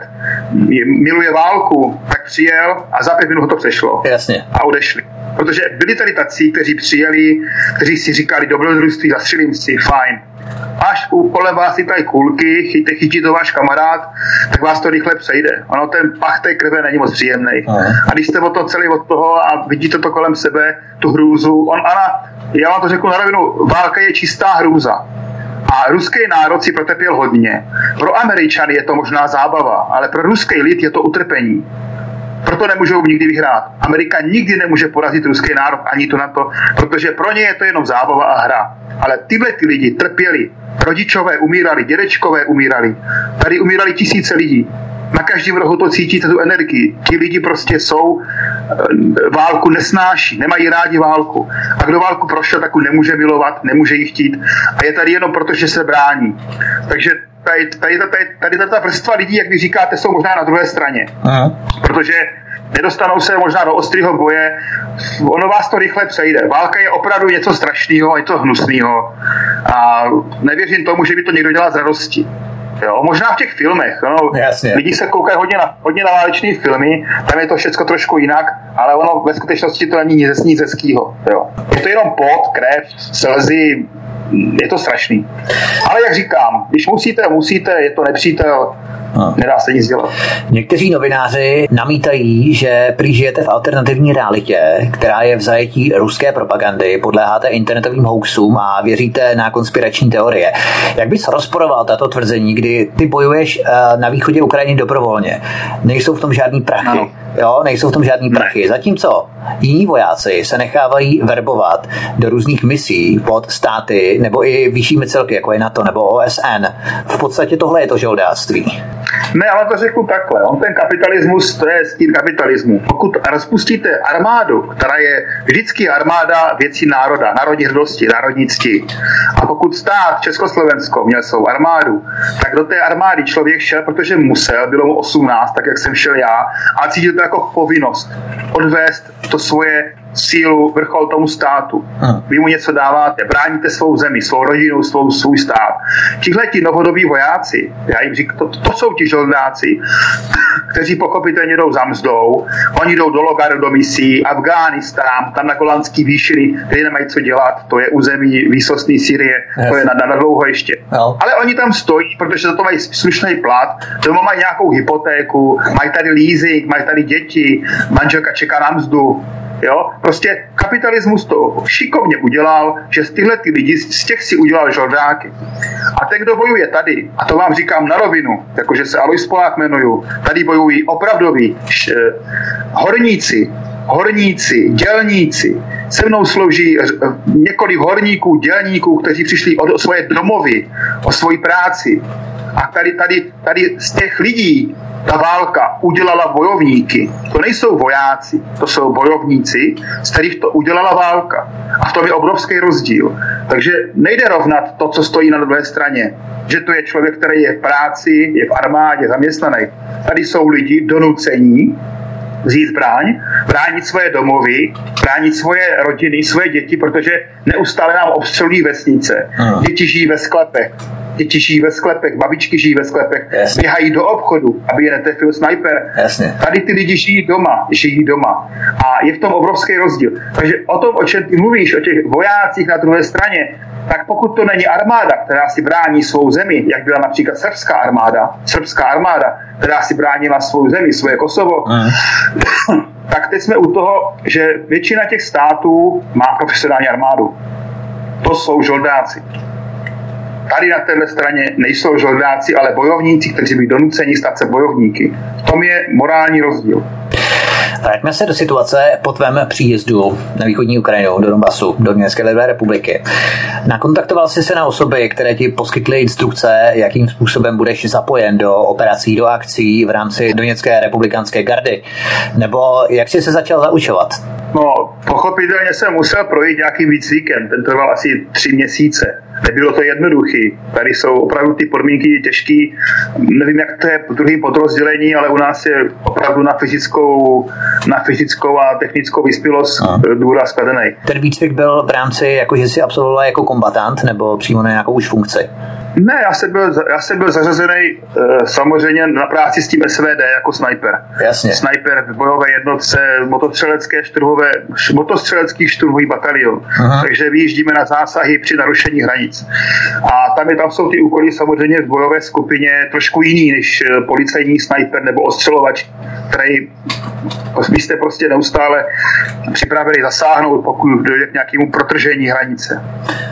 miluje válku, tak přijel a za pět minut to přešlo. Jasně. A odešli. Protože byli tady tací, kteří přijeli, kteří si říkali dobrodružství, zastřelím si, fajn. Až kolem vás si tady kulky, chytí, chytí to váš kamarád, tak vás to rychle přejde. Ono, ten pach té krve není moc příjemný. A když jste od toho celý od toho a vidíte to kolem sebe, tu hrůzu, on, Ana, já vám to řeknu na rovinu, válka je čistá hrůza. A ruský národ si protrpěl hodně. Pro Američany je to možná zábava, ale pro ruský lid je to utrpení. Proto nemůžou nikdy vyhrát. Amerika nikdy nemůže porazit ruský národ ani to na to, protože pro ně je to jenom zábava a hra. Ale tyhle ty lidi trpěli. Rodičové umírali, dědečkové umírali. Tady umírali tisíce lidí. Na každém rohu to cítíte tu energii. Ti lidi prostě jsou, válku nesnáší, nemají rádi válku. A kdo válku prošel, tak nemůže milovat, nemůže ji chtít. A je tady jenom proto, že se brání. Takže tady, tady, tady, tady, tady ta vrstva lidí, jak vy říkáte, jsou možná na druhé straně. Aha. Protože nedostanou se možná do ostrého boje, ono vás to rychle přejde. Válka je opravdu něco strašného, něco hnusného a nevěřím tomu, že by to někdo dělal z radosti. Jo, možná v těch filmech. No. Lidi se koukají hodně na, hodně na váleční filmy, tam je to všechno trošku jinak, ale ono ve skutečnosti to není nic, nic hezkýho. Jo. Je to jenom pot, krev, slzy, je to strašný. Ale jak říkám, když musíte, musíte, je to nepřítel, no. Nedá se nic dělat. Někteří novináři namítají, že prý žijete v alternativní realitě, která je v zajetí ruské propagandy, podléháte internetovým hoaxům a věříte na konspirační teorie. Jak bys rozporoval tato tvrzení, kdy ty bojuješ na východě Ukrajiny dobrovolně? Nejsou v tom žádný prachy. Ano. Jo, nejsou v tom žádný prachy. Zatímco jiní vojáci se nechávají verbovat do různých misí pod státy nebo i vyššími celky, jako je NATO nebo O S N. V podstatě tohle je to žoldáctví. Ne, ale to řeknu takhle. On ten kapitalismus, to je stín kapitalismu. Pokud rozpustíte armádu, která je vždycky armáda věcí národa, národní hrdosti, národní cti. A pokud stát Československo měl svou armádu, tak do té armády člověk šel, protože musel, bylo mu osmnáct, tak jak jsem šel já, a cítil to jako povinnost odvést to svoje sílu, vrchol tomu státu. Hmm. Vy mu něco dáváte, bráníte svou zemi, svou rodinu, svou, svůj stát. Tihleti novodobí vojáci, já jim říkám, to, to jsou ti žoldáci, kteří pochopitelně jdou za mzdou, oni jdou do Logaru, do misí, Afghánistán, tam na Golanský výšiny, kde nemají co dělat, to je území výsostný Syrie, yes. To je na, na dlouho ještě. No. Ale oni tam stojí, protože za to mají slušný plat, doma mají nějakou hypotéku, mají tady leasing, mají tady děti, manželka čeká na mzdu. Jo? Prostě kapitalismus to šikovně udělal, že z tyhle ty lidi, z těch si udělal žoldáky. A ten, kdo bojuje tady, a to vám říkám na rovinu, jakože se Alois Polák jmenuju, tady bojují opravdoví š, horníci, horníci, dělníci. Se mnou slouží několik horníků, dělníků, kteří přišli o svoje domovy, o svoji práci. A tady, tady, tady z těch lidí ta válka udělala bojovníky. To nejsou vojáci, to jsou bojovníci, z kterých to udělala válka. A v tom je obrovský rozdíl. Takže nejde rovnat to, co stojí na druhé straně. Že to je člověk, který je v práci, je v armádě, zaměstnaný. Tady jsou lidi donucení vzít zbraň, bránit svoje domovy, bránit svoje rodiny, svoje děti, protože neustále nám obstřelují vesnice. Aha. Děti žijí ve sklepech. Děti žijí ve sklepech, babičky žijí ve sklepech, Jasně. běhají do obchodu, aby je netrefil snajper. Jasně. Tady ty lidi žijí doma, žijí doma. A je v tom obrovský rozdíl. Takže o tom, o čem ty mluvíš, o těch vojácích na druhé straně, tak pokud to není armáda, která si brání svou zemi, jak byla například srbská armáda, srbská armáda, která si bránila svou zemi, svoje Kosovo, mm. tak teď jsme u toho, že většina těch států má profesionální armádu. To jsou žoldáci. Tady na téhle straně nejsou žoldáci, ale bojovníci, kteří byli donuceni stát se bojovníky. V tom je morální rozdíl. Vraťme se do situace po tvém příjezdu na východní Ukrajinu, do Donbasu, do Doněcké lidové republiky. Nakontaktoval jsi se na osoby, které ti poskytly instrukce, jakým způsobem budeš zapojen do operací, do akcí v rámci Doněcké republikánské gardy? Nebo jak jsi se začal zaučovat? No, pochopitelně jsem musel projít nějakým výcvikem. Ten trval asi tři měsíce. Nebylo to jednoduchý. Tady jsou opravdu ty podmínky těžký. Nevím, jak to je v druhém podrozdělení, ale u nás je opravdu na fyzickou, na fyzickou a technickou vyspělost důraz kladený. Ten výcvik byl v rámci, jako že jsi absolvoval jako kombatant, nebo přímo na nějakou už funkci? Ne, já jsem byl, já jsem byl zařazený uh, samozřejmě na práci s tím S V D jako snajper. Jasně. Snajper v bojové jednotce motostřelecké šturhové, motostřelecký šturmový batalion. Aha. Takže vyjíždíme na zásahy při narušení hranic. A tam, je, tam jsou ty úkoly samozřejmě v bojové skupině trošku jiný než policejní snajper nebo ostřelovač, který vy jste prostě neustále připravili zasáhnout, pokud dojde k nějakému protržení hranice.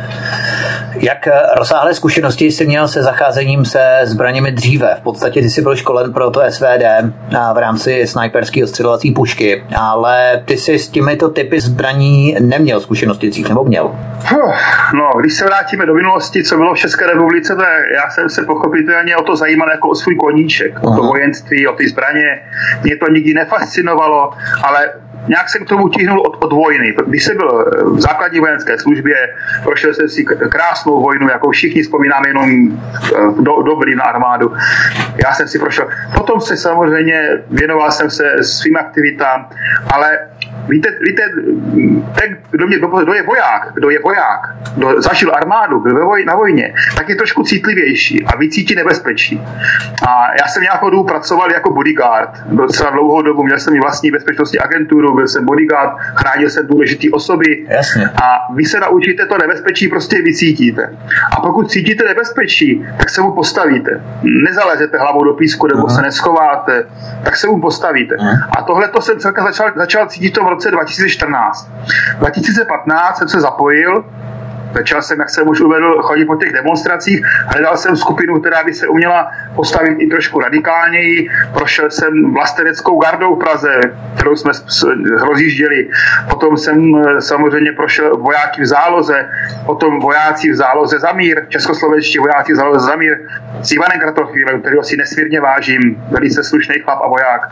Jak rozsáhlé zkušenosti jsi měl se zacházením se zbraněmi dříve? V podstatě ty jsi byl školen pro to S V D v rámci snajperské ostřelovací pušky, ale ty jsi s těmito typy zbraní neměl zkušenosti dřív, nebo měl? No, když se vrátíme do minulosti, co bylo v České republice, tak já jsem se pochopitelně o to zajímal jako o svůj koníček, o to vojenství, o ty zbraně. Mě to nikdy nefascinovalo, ale nějak jsem k tomu tíhnul od, od vojny. Když jsem byl v základní vojenské službě, prošel jsem si krásnou vojnu, jako všichni vzpomínáme jenom do, dobrý na armádu. Já jsem si prošel. Potom se samozřejmě věnoval jsem se svým aktivitám, ale Víte, víte ten, kdo, mě, kdo je voják, kdo je voják, kdo zažil armádu, byl voj, na vojně, tak je trošku citlivější a vycítí nebezpečí. A já jsem nějakou dobu pracoval jako bodyguard. Docela dlouhou dobu, měl jsem i vlastní bezpečnostní agenturu, byl jsem bodyguard, chránil jsem důležité osoby. Jasně. A vy se naučíte to nebezpečí, prostě vycítíte. A pokud cítíte nebezpečí, tak se mu postavíte. Nezalezete hlavou do písku nebo uh-huh. se neschováte, tak se mu postavíte. Uh-huh. A tohle to jsem celkem začal, začal cítit to v roce dva tisíce čtrnáct. dva tisíce patnáct jsem se zapojil, začal jsem, jak jsem už uvedl, chodit po těch demonstracích, hledal jsem skupinu, která by se uměla postavit i trošku radikálněji, prošel jsem vlasteneckou gardou v Praze, kterou jsme rozjížděli, potom jsem samozřejmě prošel vojáky v záloze, potom vojáci v záloze za mír, českoslovenští vojáci v záloze za mír s Ivanem Kratochvílem, kterého si nesmírně vážím, velice slušný chlap a voják.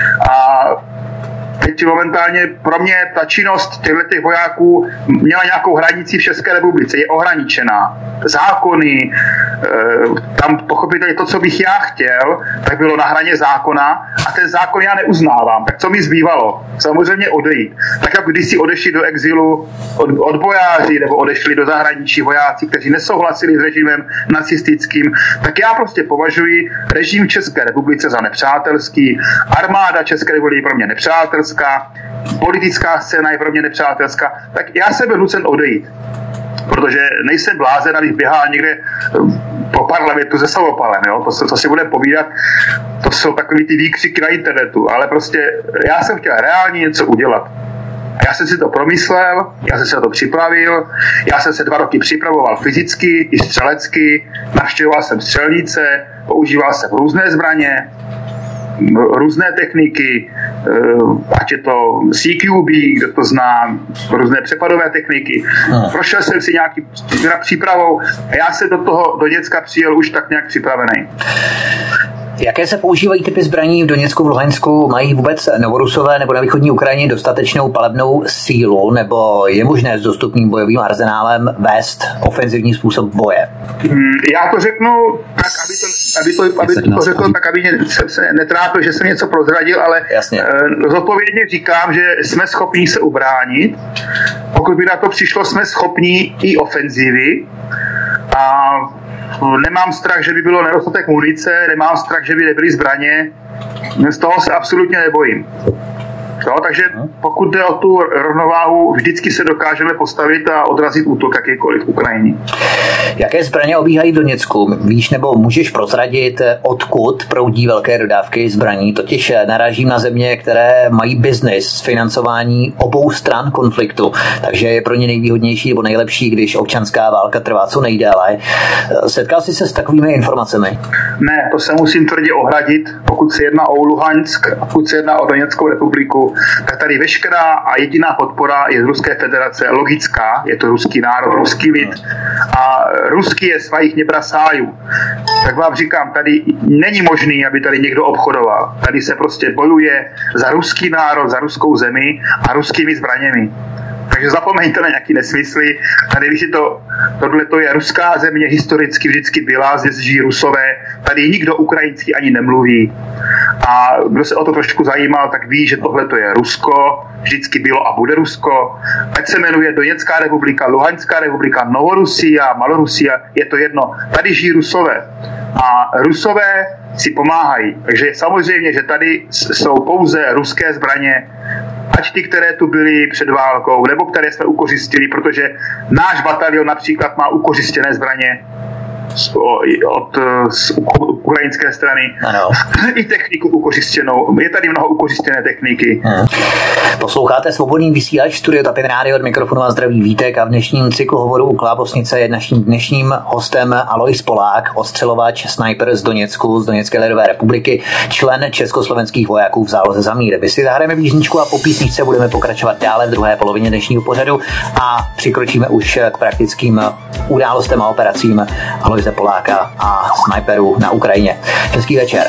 A teď momentálně pro mě ta činnost těchto vojáků měla nějakou hranici v České republice, je ohraničená. Zákony, tam pochopitelně to, co bych já chtěl, tak bylo na hraně zákona a ten zákon já neuznávám. Tak co mi zbývalo? Samozřejmě odejít. Tak jak když si odešli do exilu od, odbojáři nebo odešli do zahraničí vojáci, kteří nesouhlasili s režimem nacistickým, tak já prostě považuji režim v České republice za nepřátelský. Armáda České republiky pro mě nepřátelská, politická scéna je pro mě nepřátelská, tak já jsem byl nucen odejít. Protože nejsem blázen, abych běhal někde po parlamentu se samopalem, jo? To, to si budeme povídat, to jsou takový ty výkřiky na internetu, ale prostě já jsem chtěl reálně něco udělat. A já jsem si to promyslel, já jsem se na to připravil, já jsem se dva roky připravoval fyzicky i střelecky, navštěvoval jsem střelnice, používal jsem různé zbraně, různé techniky, ať je to C Q B, kdo to zná, různé přepadové techniky. No. Prošel jsem si nějaký přípravou a já se do toho do Německa přijel už tak nějak připravený. Jaké se používají typy zbraní v Doněcku, v Luhansku? Mají vůbec Novorusové nebo na východní Ukrajině dostatečnou palebnou sílu, nebo je možné s dostupným bojovým arzenálem vést ofenzivní způsob boje? Já to řeknu tak, aby to, aby to, aby to řekl tak, aby mě, se, se netrápil, že jsem něco prozradil, ale Jasně. zodpovědně říkám, že jsme schopni se ubránit. Pokud by na to přišlo, jsme schopni i ofenzivy a nemám strach, že by bylo nedostatek munice, nemám strach, že by nebyly zbraně. Z toho se absolutně nebojím. No, takže pokud jde o tu rovnováhu, vždycky se dokážeme postavit a odrazit útok jakýkoliv v Ukrajině. Jaké zbraně obíhají v Doněcku? Víš, nebo můžeš prozradit, odkud proudí velké dodávky zbraní? Totiž narážím na země, které mají biznis s financování obou stran konfliktu, takže je pro ně nejvýhodnější nebo nejlepší, když občanská válka trvá co nejdéle. Setkal jsi se s takovými informacemi? Ne, to se musím tvrdě ohradit. Pokud se jedná o Luhansk, pokud se jedná o Doněckou republiku, tak tady veškerá a jediná podpora je z Ruské federace logická, je to ruský národ, ruský lid a ruský je svých nebrasájů. Tak vám říkám, tady není možný, aby tady někdo obchodoval. Tady se prostě bojuje za ruský národ, za ruskou zemi a ruskými zbraněmi. Takže zapomeňte na nějaký nesmysly. Tady, když je to, tohleto je ruská země, historicky vždycky byla, zde žijí Rusové, tady nikdo ukrajinský ani nemluví. A kdo se o to trošku zajímal, tak ví, že tohleto je Rusko, vždycky bylo a bude Rusko. Ať se jmenuje Doněcká republika, Luhanská republika, Novorusia, Malorusia, je to jedno. Tady žijí Rusové. A Rusové si pomáhají. Takže samozřejmě, že tady jsou pouze ruské zbraně, ať ty, které tu byly před válkou, nebo které jsme ukořistili, protože náš batalion například má ukořistěné zbraně od z ukrajinské strany. Ano. I techniku ukořistěnou. Je tady mnoho ukořistěné techniky. Hmm. Posloucháte Svobodný vysílač, Studio Tapin Rádio, od mikrofonu a zdraví Vítek, a v dnešním cyklu hovoru u Klábosnice je naším dnešním hostem Alois Polák, ostřelovač, snajper z Doněcku, z Doněcké lidové republiky, člen československých vojáků v záloze za mír. My si zahrajeme písničku a po písničce budeme pokračovat dále v druhé polovině dnešního pořadu a přikročíme už k praktickým událostem a operacím Aloise Poláka a snajperů na Ukrajině. Hezký večer.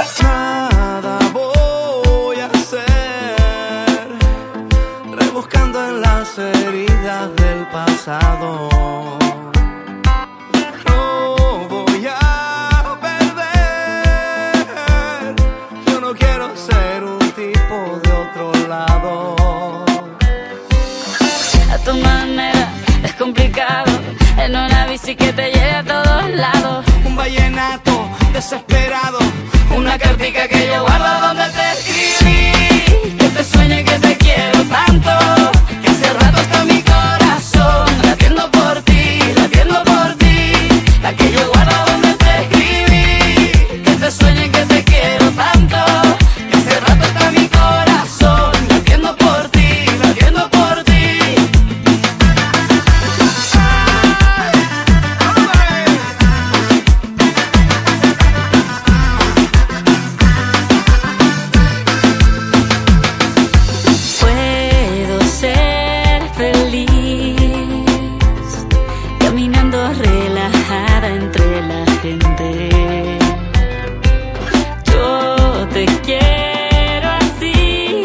tu manera es complicado, en una bici que te lleve a todos lados. Un vallenato desesperado, una cartica que yo guardo donde te escribí, que te sueñe que te quiero tanto, que hace rato está mi corazón latiendo por ti, latiendo por ti, la que yo guardo donde te escribí, que te sueñe que te quiero tanto, que hace rato está mi corazón latiendo por ti, latiendo por ti. Puedo ser feliz caminando relajada entre la gente. Yo te quiero así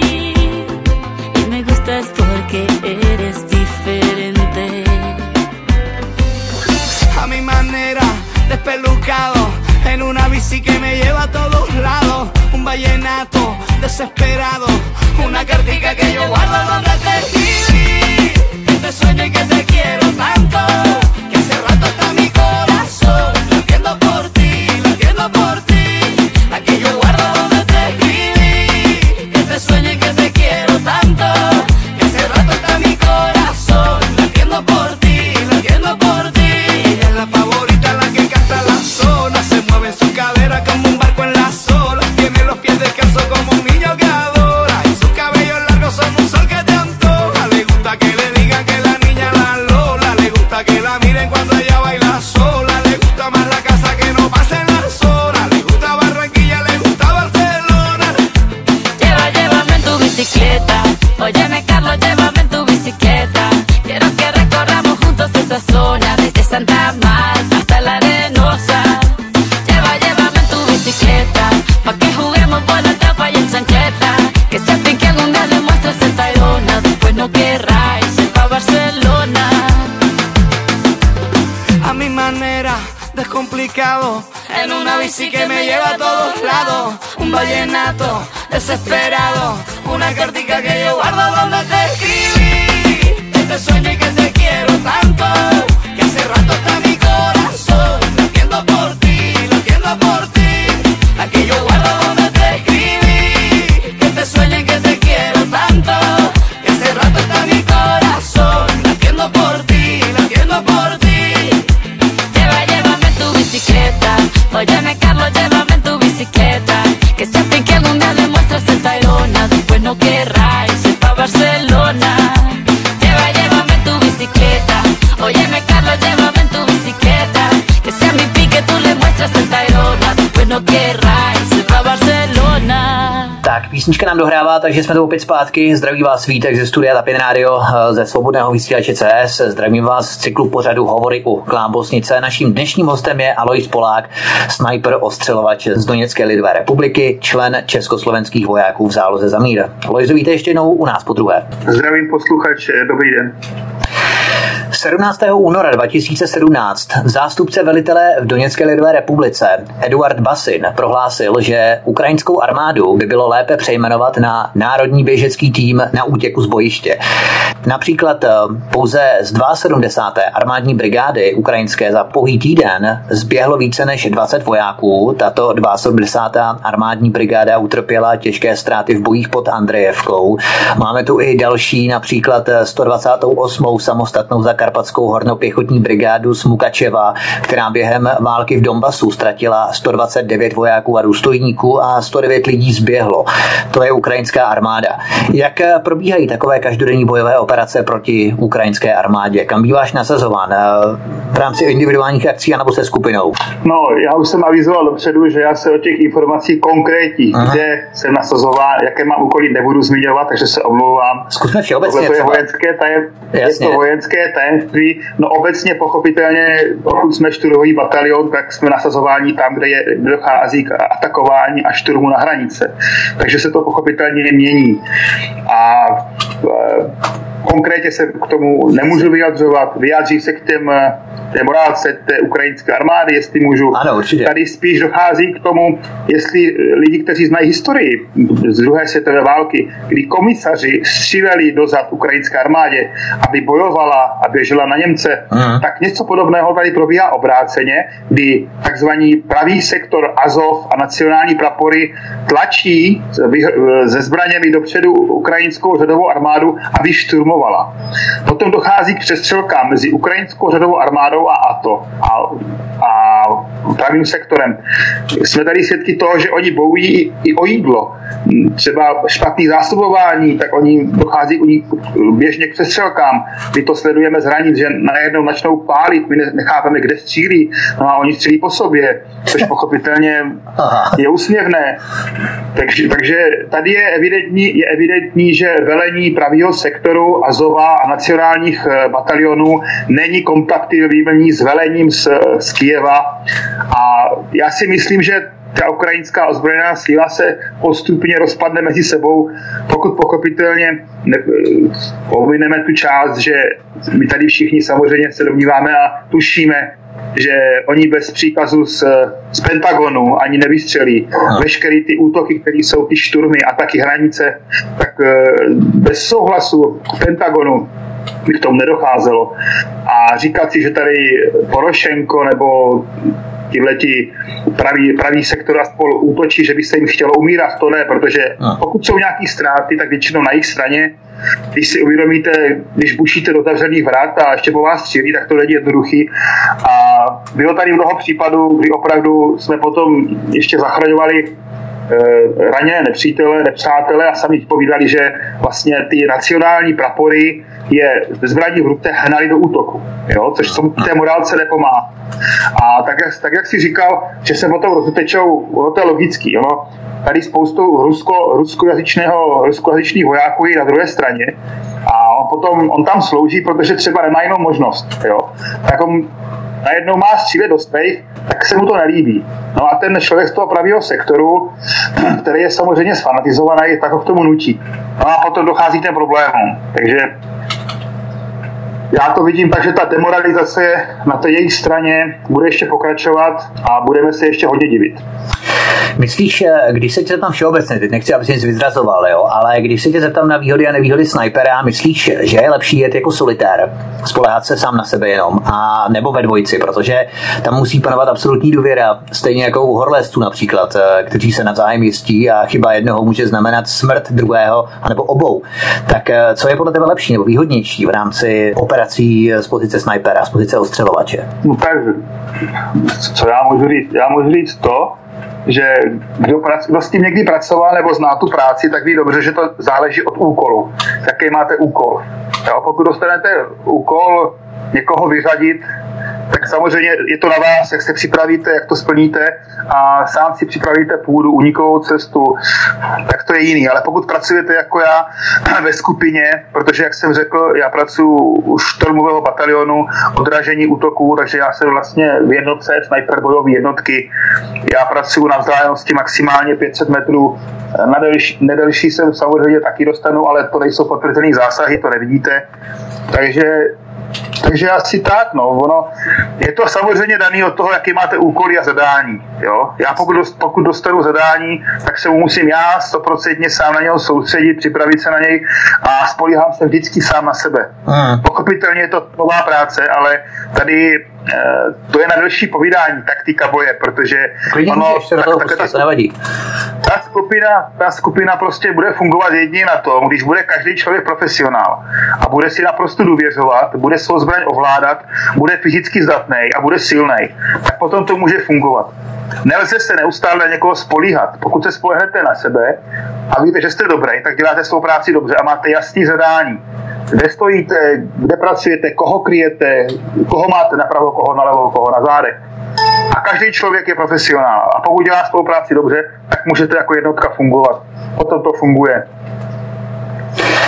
y me gustas porque eres diferente. A mi manera, despelucado, en una bici que me lleva a todos lados. Un vallenato desesperado, una cartica que yo guardo donde te escribí, que te sueño y que te quiero tanto, que hace rato está mi corazón latiendo por ti, latiendo por ti, la que yo guardo donde te escribí, que te sueño y que te quiero tanto, que hace rato está mi corazón latiendo por ti, latiendo por ti. Ella es la favorita, la que canta la zona, se mueve en su cadera como un barco en las olas, tiene los pies descalzos como un niño que adora, y sus cabellos largos son un sol que te antoja. Le gusta que le digan que la niña la Lola, le gusta que la miren cuando ella baila sola, le gusta más la casa que no pasen las horas, le gusta Barranquilla, le gusta Barcelona. Lleva, llévame en tu bicicleta. Óyeme, Carlos, llévame en tu bicicleta. Quiero que recorramos juntos esa zona, desde Santa Marta hasta la Arenosa. Lleva, llévame en tu bicicleta, pa' que juguemos por la tapa y en chancleta. Que se fin que algún día le muestres el Tayrona, después no querráis ir pa' Barcelona. A mi manera, descomplicado, en una bici que me lleva a todos lados. Un vallenato desesperado, una cartica que yo guardo donde te escribí, que te sueño y que te quiero tanto, que hace rato está mi corazón latiendo por ti, latiendo por ti, la que yo guardo donde te escribí, que te sueño y que te quiero tanto, que hace rato está mi corazón latiendo por ti, latiendo por ti. Lleva, llévame en tu bicicleta. Óyeme, Carlos, llévame en tu bicicleta. Que se fin que algún día le muestres el Tayrona, después no querráis ir pa' Barcelona. Lleva, llévame en tu bicicleta. Óyeme, Carlos, llévame en tu bicicleta. Que sea mi pique, tú le muestras el Tayrona, después no querráis ir pa' Barcelona. Tak, písnička nám dohrává, takže jsme tu opět zpátky. Zdraví vás Vítek ze studia Tapin Radio ze Svobodného vysílače C S. Zdravím vás z cyklu pořadu Hovory u Klábosnice. Naším dnešním hostem je Alois Polák, snajper ostřelovač z Doněcké lidové republiky, člen československých vojáků v záloze za mír. Alois, víte ještě jednou u nás podruhé. Zdravím posluchače, dobrý den. sedmnáctého února dva tisíce sedmnáct zástupce velitele v Doněcké lidové republice Eduard Basin prohlásil, že ukrajinskou armádu by bylo lépe přejmenovat na Národní běžecký tým na útěku z bojiště. Například pouze z sedmdesát druhé armádní brigády ukrajinské za pouhý týden zběhlo více než dvacet vojáků. Tato sedmdesátá druhá armádní brigáda utrpěla těžké ztráty v bojích pod Andrejevkou. Máme tu i další, například sto dvacát osmou samostatnou zakarpatskou hornopěchotní brigádu z Mukačeva, která během války v Donbasu ztratila sto dvacet devět vojáků a důstojníků a sto devět lidí zběhlo. To je ukrajinská armáda. Jak probíhají takové každodenní bojové operace proti ukrajinské armádě? Kam býváš nasazován? V rámci individuálních akcí anebo se skupinou? No, já už jsem avizoval dopředu, že já se o těch informací konkrétních, Aha. kde jsem nasazován, jaké mám úkoly, nebudu zmiňovat, takže se omlouvám. Zkusme všeobecně. To je vojenské tajem, je to vojenské tajemství. No obecně pochopitelně, pokud jsme šturmový batalion, tak jsme nasazováni tam, kde, je, kde dochází k atakování a šturmu na hranice. Takže se to pochopitelně mění. A konkrétně se k tomu nemůžu vyjadřovat, vyjádří se k těm té morálce té ukrajinské armády, jestli můžu. Ano, určitě. Tady spíš dochází k tomu, jestli lidi, kteří znají historii z druhé světové války, kdy komisaři stříleli dozad ukrajinské armádě, aby bojovala a běžela na Němce, mm. tak něco podobného tady probíhá obráceně, kdy takzvaný pravý sektor Azov a nacionální prapory tlačí ze zbraněmi dopředu ukrajinskou řadovou armádu, aby šturmovala. Potom dochází k přestřelkám mezi ukrajinskou řadovou armádou a A T O a, a pravým sektorem. Jsme tady svědky toho, že oni bojují i o jídlo. Třeba špatný zásobování, tak oni dochází u nich běžně k přestřelkám. My to sledujeme z hranic, že najednou začnou pálit, my nechápeme, kde střílí, no a oni střílí po sobě, což pochopitelně je úsměvné. Takže, takže tady je evidentní, je evidentní, že velení pravého sektoru Azova a nacionálních batalionů není kompatibilní s velením z, z Kyjeva. A já si myslím, že ta ukrajinská ozbrojená síla se postupně rozpadne mezi sebou, pokud pochopitelně ne, pomineme tu část, že my tady všichni samozřejmě se domníváme a tušíme, že oni bez příkazu z, z Pentagonu ani nevystřelí. Veškeré ty útoky, které jsou ty šturmy a taky hranice, tak bez souhlasu Pentagonu by k tomu nedocházelo. A říkat si, že tady Porošenko nebo tihleti pravý, pravý sektor a spolu útočí, že by se jim chtělo umírat, to ne, protože pokud jsou nějaký ztráty, tak většinou na jejich straně. Když si uvědomíte, když bušíte do zavřených vrat a ještě po vás střílí, tak to není jednoduchý. A bylo tady mnoho případů, kdy opravdu jsme potom ještě zachraňovali e, raněné nepřítele, nepřátele a sami povídali, že vlastně ty nacionální prapory je zbraní v ruce hnali do útoku, jo? Což té morálce nepomáhá. A tak jak, tak, jak si říkal, že se potom rozutečou, ono to je logický, jo? Tady spoustu rusko, ruskojazyčného, ruskojazyčných vojáků je na druhé straně a on potom, on tam slouží, protože třeba nemá jinou možnost, jo? Tak on najednou má střílet do stejch, tak se mu to nelíbí. No a ten člověk z toho pravého sektoru, který je samozřejmě sfanatizovaný, tak ho k tomu nutí. No a potom dochází k těm problémům. Takže já to vidím tak, že ta demoralizace na té její straně bude ještě pokračovat a budeme se ještě hodně divit. Myslíš, když se tě zeptám všeobecně, teď nechci, aby jsi nic vyzrazoval, jo, ale když se tě zeptám na výhody a nevýhody snajpera, myslíš, že je lepší jet jako solitér, spoléhat se sám na sebe jenom, a nebo ve dvojici, protože tam musí panovat absolutní důvěra, stejně jako u horlezců například, kteří se navzájem jistí a chyba jednoho může znamenat smrt druhého, anebo obou. Tak co je podle tebe lepší nebo výhodnější v rámci operací z pozice snajpera, z pozice ostřelovače? No tak, co já můžu říct? Já můžu říct to, že kdo, prac, kdo s tím někdy pracoval nebo zná tu práci, tak ví dobře, že to záleží od úkolu. Jaký máte úkol. Jo, pokud dostanete úkol někoho vyřadit, tak samozřejmě je to na vás, jak se připravíte, jak to splníte a sám si připravíte půdu, unikovou cestu, tak to je jiný. Ale pokud pracujete jako já ve skupině, protože jak jsem řekl, já pracuji u štormového batalionu odražení útoků, takže já jsem vlastně v jednotce sniper bojové jednotky. Já pracuji na vzdálenosti maximálně pět set metrů. Na delší, nedelší jsem samozřejmě taky dostanu, ale to nejsou potvrzený zásahy, to nevidíte. Takže Takže asi tak, no, ono, je to samozřejmě daný od toho, jaký máte úkoly a zadání, jo. Já pokud, dost, pokud dostanu zadání, tak se mu musím já stoprocentně sám na něho soustředit, připravit se na něj a spolíhám se vždycky sám na sebe. Hmm. Pochopitelně je to nová práce, ale tady e, to je na další povídání, taktika boje, protože ono, tak, tak, tak, ta, ta, skupina, ta skupina prostě bude fungovat jedině na tom, když bude každý člověk profesionál a bude si naprosto důvěřovat, bude svou zbraň ovládat, bude fyzicky zdatný a bude silný, tak potom to může fungovat. Nelze se neustále na někoho spolíhat. Pokud se spolehnete na sebe a víte, že jste dobrý, tak děláte svou práci dobře a máte jasný zadání. Kde stojíte, kde pracujete, koho kryjete, koho máte napravo, koho nalevo, koho na zádech. A každý člověk je profesionál. A pokud dělá svou práci dobře, tak můžete jako jednotka fungovat. Potom to funguje.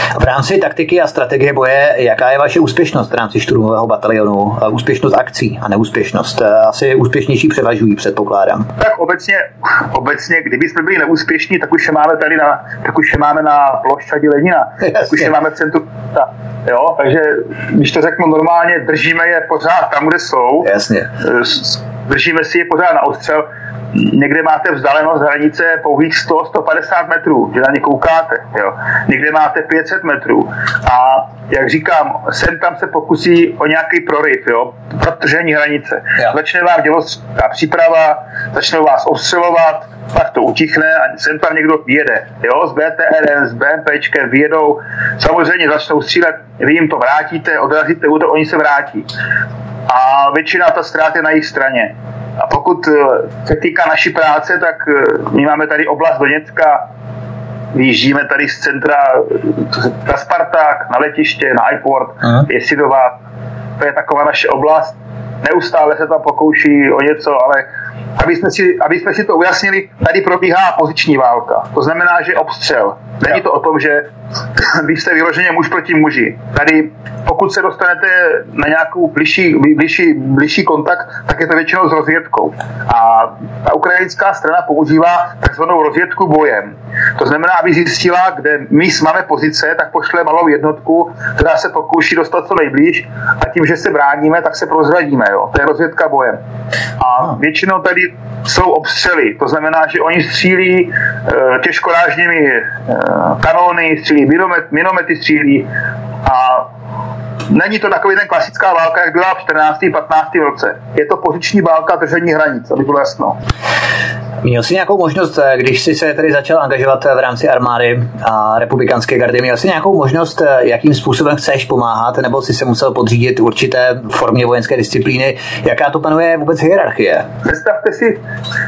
V rámci taktiky a strategie boje, jaká je vaše úspěšnost v rámci šturmového batalionu? Úspěšnost akcí a neúspěšnost? Asi úspěšnější převažují, předpokládám. Tak obecně, obecně, kdyby jsme byli neúspěšní, tak už je máme tady na, tak už je máme na plošťadě Lenina. Tak už je máme v centru. Jo, takže když to řeknu normálně, držíme je pořád tam, kde jsou. Jasně. Držíme si je pořád na ostřel. Někde máte vzdálenost hranice pouhých sto až sto padesát metrů, že na ně koukáte. Jo. Někde máte pět set metrů. A jak říkám, sem tam se pokusí o nějaký proryv, jo, protržení hranice. Jo. Začne vám dělostřelecká příprava, začnou vás ostřelovat, pak to utichne a sem tam někdo vyjede. Jo, s bé té er, s BMPčkem vyjedou, samozřejmě začnou střílet, vy jim to vrátíte, odrazíte útok, oni se vrátí. A většina ta ztrát je na jejich straně. A pokud se týká naší práce, tak my máme tady oblast Doněcka, vyjíždíme tady z centra na Spartak, na letiště, na airport, Jesidová. To je taková naše oblast. Neustále se tam pokouší o něco, ale aby jsme si, aby jsme si to ujasnili, tady probíhá poziční válka. To znamená, že obstřel. Není to o tom, že vy jste vyloženě muž proti muži. Tady, pokud se dostanete na nějakou bližší, bližší, bližší kontakt, tak je to většinou s rozvědkou. A ta ukrajinská strana používá takzvanou rozvědku bojem. To znamená, aby zjistila, kde my máme pozice, tak pošle malou jednotku, která se pokouší dostat co nejblíž a tím, že se bráníme, tak se prozradíme. Jo? To je rozvědka bojem. A většinou tady jsou obstřely. To znamená, že oni střílí e, těžkorážnými e, kanóny, střílí minomet, minomety střílí a není to takový ten klasická válka, jak byla v čtrnáctém patnáctém roce. Je to poziční válka držení hranic, aby bylo jasno. Měl jsi nějakou možnost, když jsi se tedy začal angažovat v rámci armády a republikánské gardy, měl jsi nějakou možnost, jakým způsobem chceš pomáhat, nebo jsi se musel podřídit určité formě vojenské disciplíny? Jaká to panuje vůbec hierarchie? Představte si,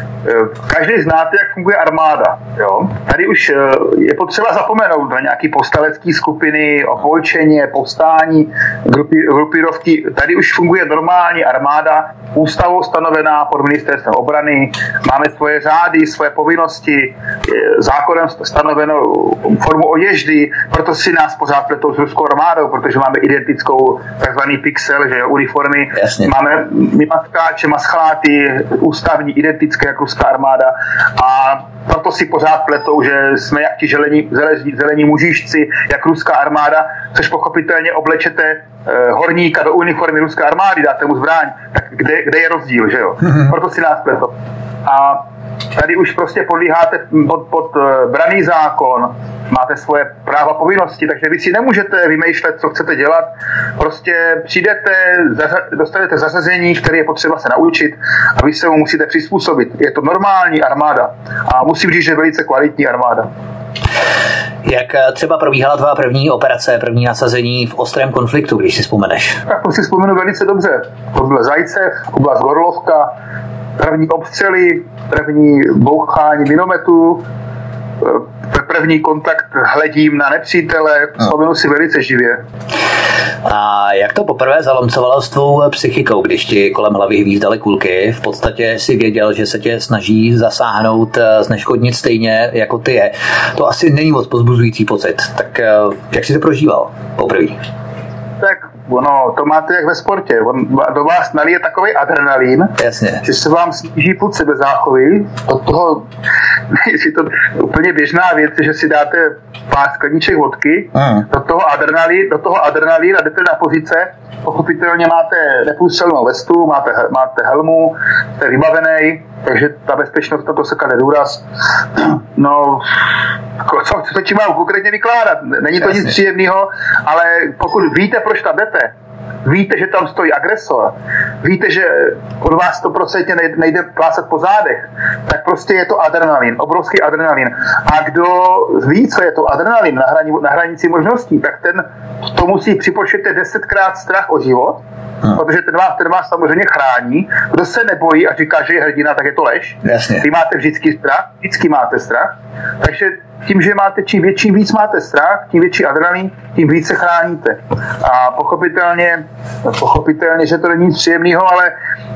každý znáte, jak funguje armáda. Jo? Tady už je potřeba zapomenout na nějaké povstalecké skupiny, opolčeně, povstání, grupy, grupírovky. Tady už funguje normální armáda, ústavou stanovená pod ministerstvem obrany, máme svoje řády, svoje povinnosti, zákonem stanovenou formu oděždy, proto si nás pořád pletou s ruskou armádou, protože máme identickou takzvaný pixel, že jo, uniformy. Jasně. Máme my maskáče, maschláty, ústavní, identické jak ruská armáda a proto si pořád pletou, že jsme jak ti zelení, zelení, zelení mužišci, jak ruská armáda, což pochopitelně oblečete eh, horníka do uniformy ruské armády, dáte mu zbraň, tak kde, kde je rozdíl, že jo? Proto si nás pletou. A tady už prostě podlíháte pod, pod branný zákon, máte svoje práva povinnosti, takže vy si nemůžete vymýšlet, co chcete dělat. Prostě přijdete, zařa- dostanete zařazení, které je potřeba se naučit a vy se mu musíte přizpůsobit. Je to normální armáda a musím říct, že je velice kvalitní armáda. Jak třeba probíhala tvá první operace, první nasazení v ostrém konfliktu, když si vzpomeneš? Tak to si vzpomenu velice dobře. To byl Zajcev, oblast Gorlovka, první obstřely, první bouchání minometu, první kontakt hledím na nepřítele, vzpomenu si velice živě. A jak to poprvé zalomcovalo s tvou psychikou, když ti kolem hlavy hvízdaly kulky? V podstatě si věděl, že se tě snaží zasáhnout, zneškodnit stejně jako ty je. To asi není moc povzbuzující pocit. Tak jak jsi to prožíval poprvé? Tak ono, to máte jak ve sportě. On do vás nalije takový adrenalin, jasně, že se vám sníží pud sebezáchovy. Od toho, je to úplně běžná věc, že si dáte pár skleniček vodky, mm. do toho adrenalin, do toho adrenalin a jdete na pozice. Pochopitelně máte neprůstřelnou vestu, máte, máte helmu, jste vybavený, takže ta bezpečnost, to se klade důraz. No, co, co ti mám konkrétně vykládat? Není to jasně nic příjemného, ale pokud víte, proč tam jdete, víte, že tam stojí agresor, víte, že od vás sto procent nejde plácat po zádech, tak prostě je to adrenalin, obrovský adrenalin. A kdo ví, co je to adrenalin na, hrani, na hranici možností, tak ten to musí připočítat desetkrát strach o život, hmm. protože ten vás, ten vás samozřejmě chrání. Kdo se nebojí a říká, že je hrdina, tak je to lež. Jasně. Vy máte vždycky strach, vždycky máte strach, takže tím, že máte, čím větší víc máte strach, tím větší adrenalin, tím více chráníte. A pochopitelně Pochopitelně, že to není nic příjemného, ale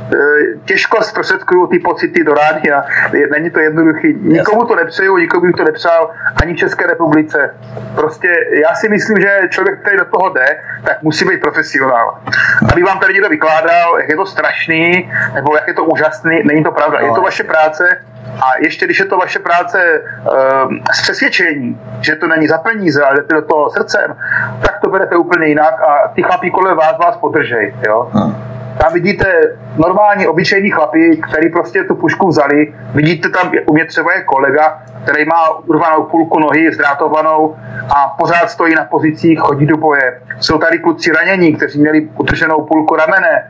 těžko zprostředkuju ty pocity do rádia. Není to jednoduchý. Nikomu to nepřeju, nikomu bych to nepřál, ani v České republice. Prostě já si myslím, že člověk, který do toho jde, tak musí být profesionál. Aby vám tady někdo vykládal, jak je to strašný, nebo jak je to úžasný, není to pravda. Je to vaše práce a ještě když je to vaše práce uh, s přesvědčení, že to není za peníze, ale jdete do toho srdcem, tak to berete úplně jinak a ty chlapí kolem vás vás podržej. Jo? Hmm. Tam vidíte normální, obyčejní chlapy, který prostě tu pušku vzali. Vidíte tam, u mě třeba je kolega, který má urvanou půlku nohy, zdrátovanou a pořád stojí na pozicích, chodí do boje. Jsou tady kluci ranění, kteří měli utrženou půlku ramene,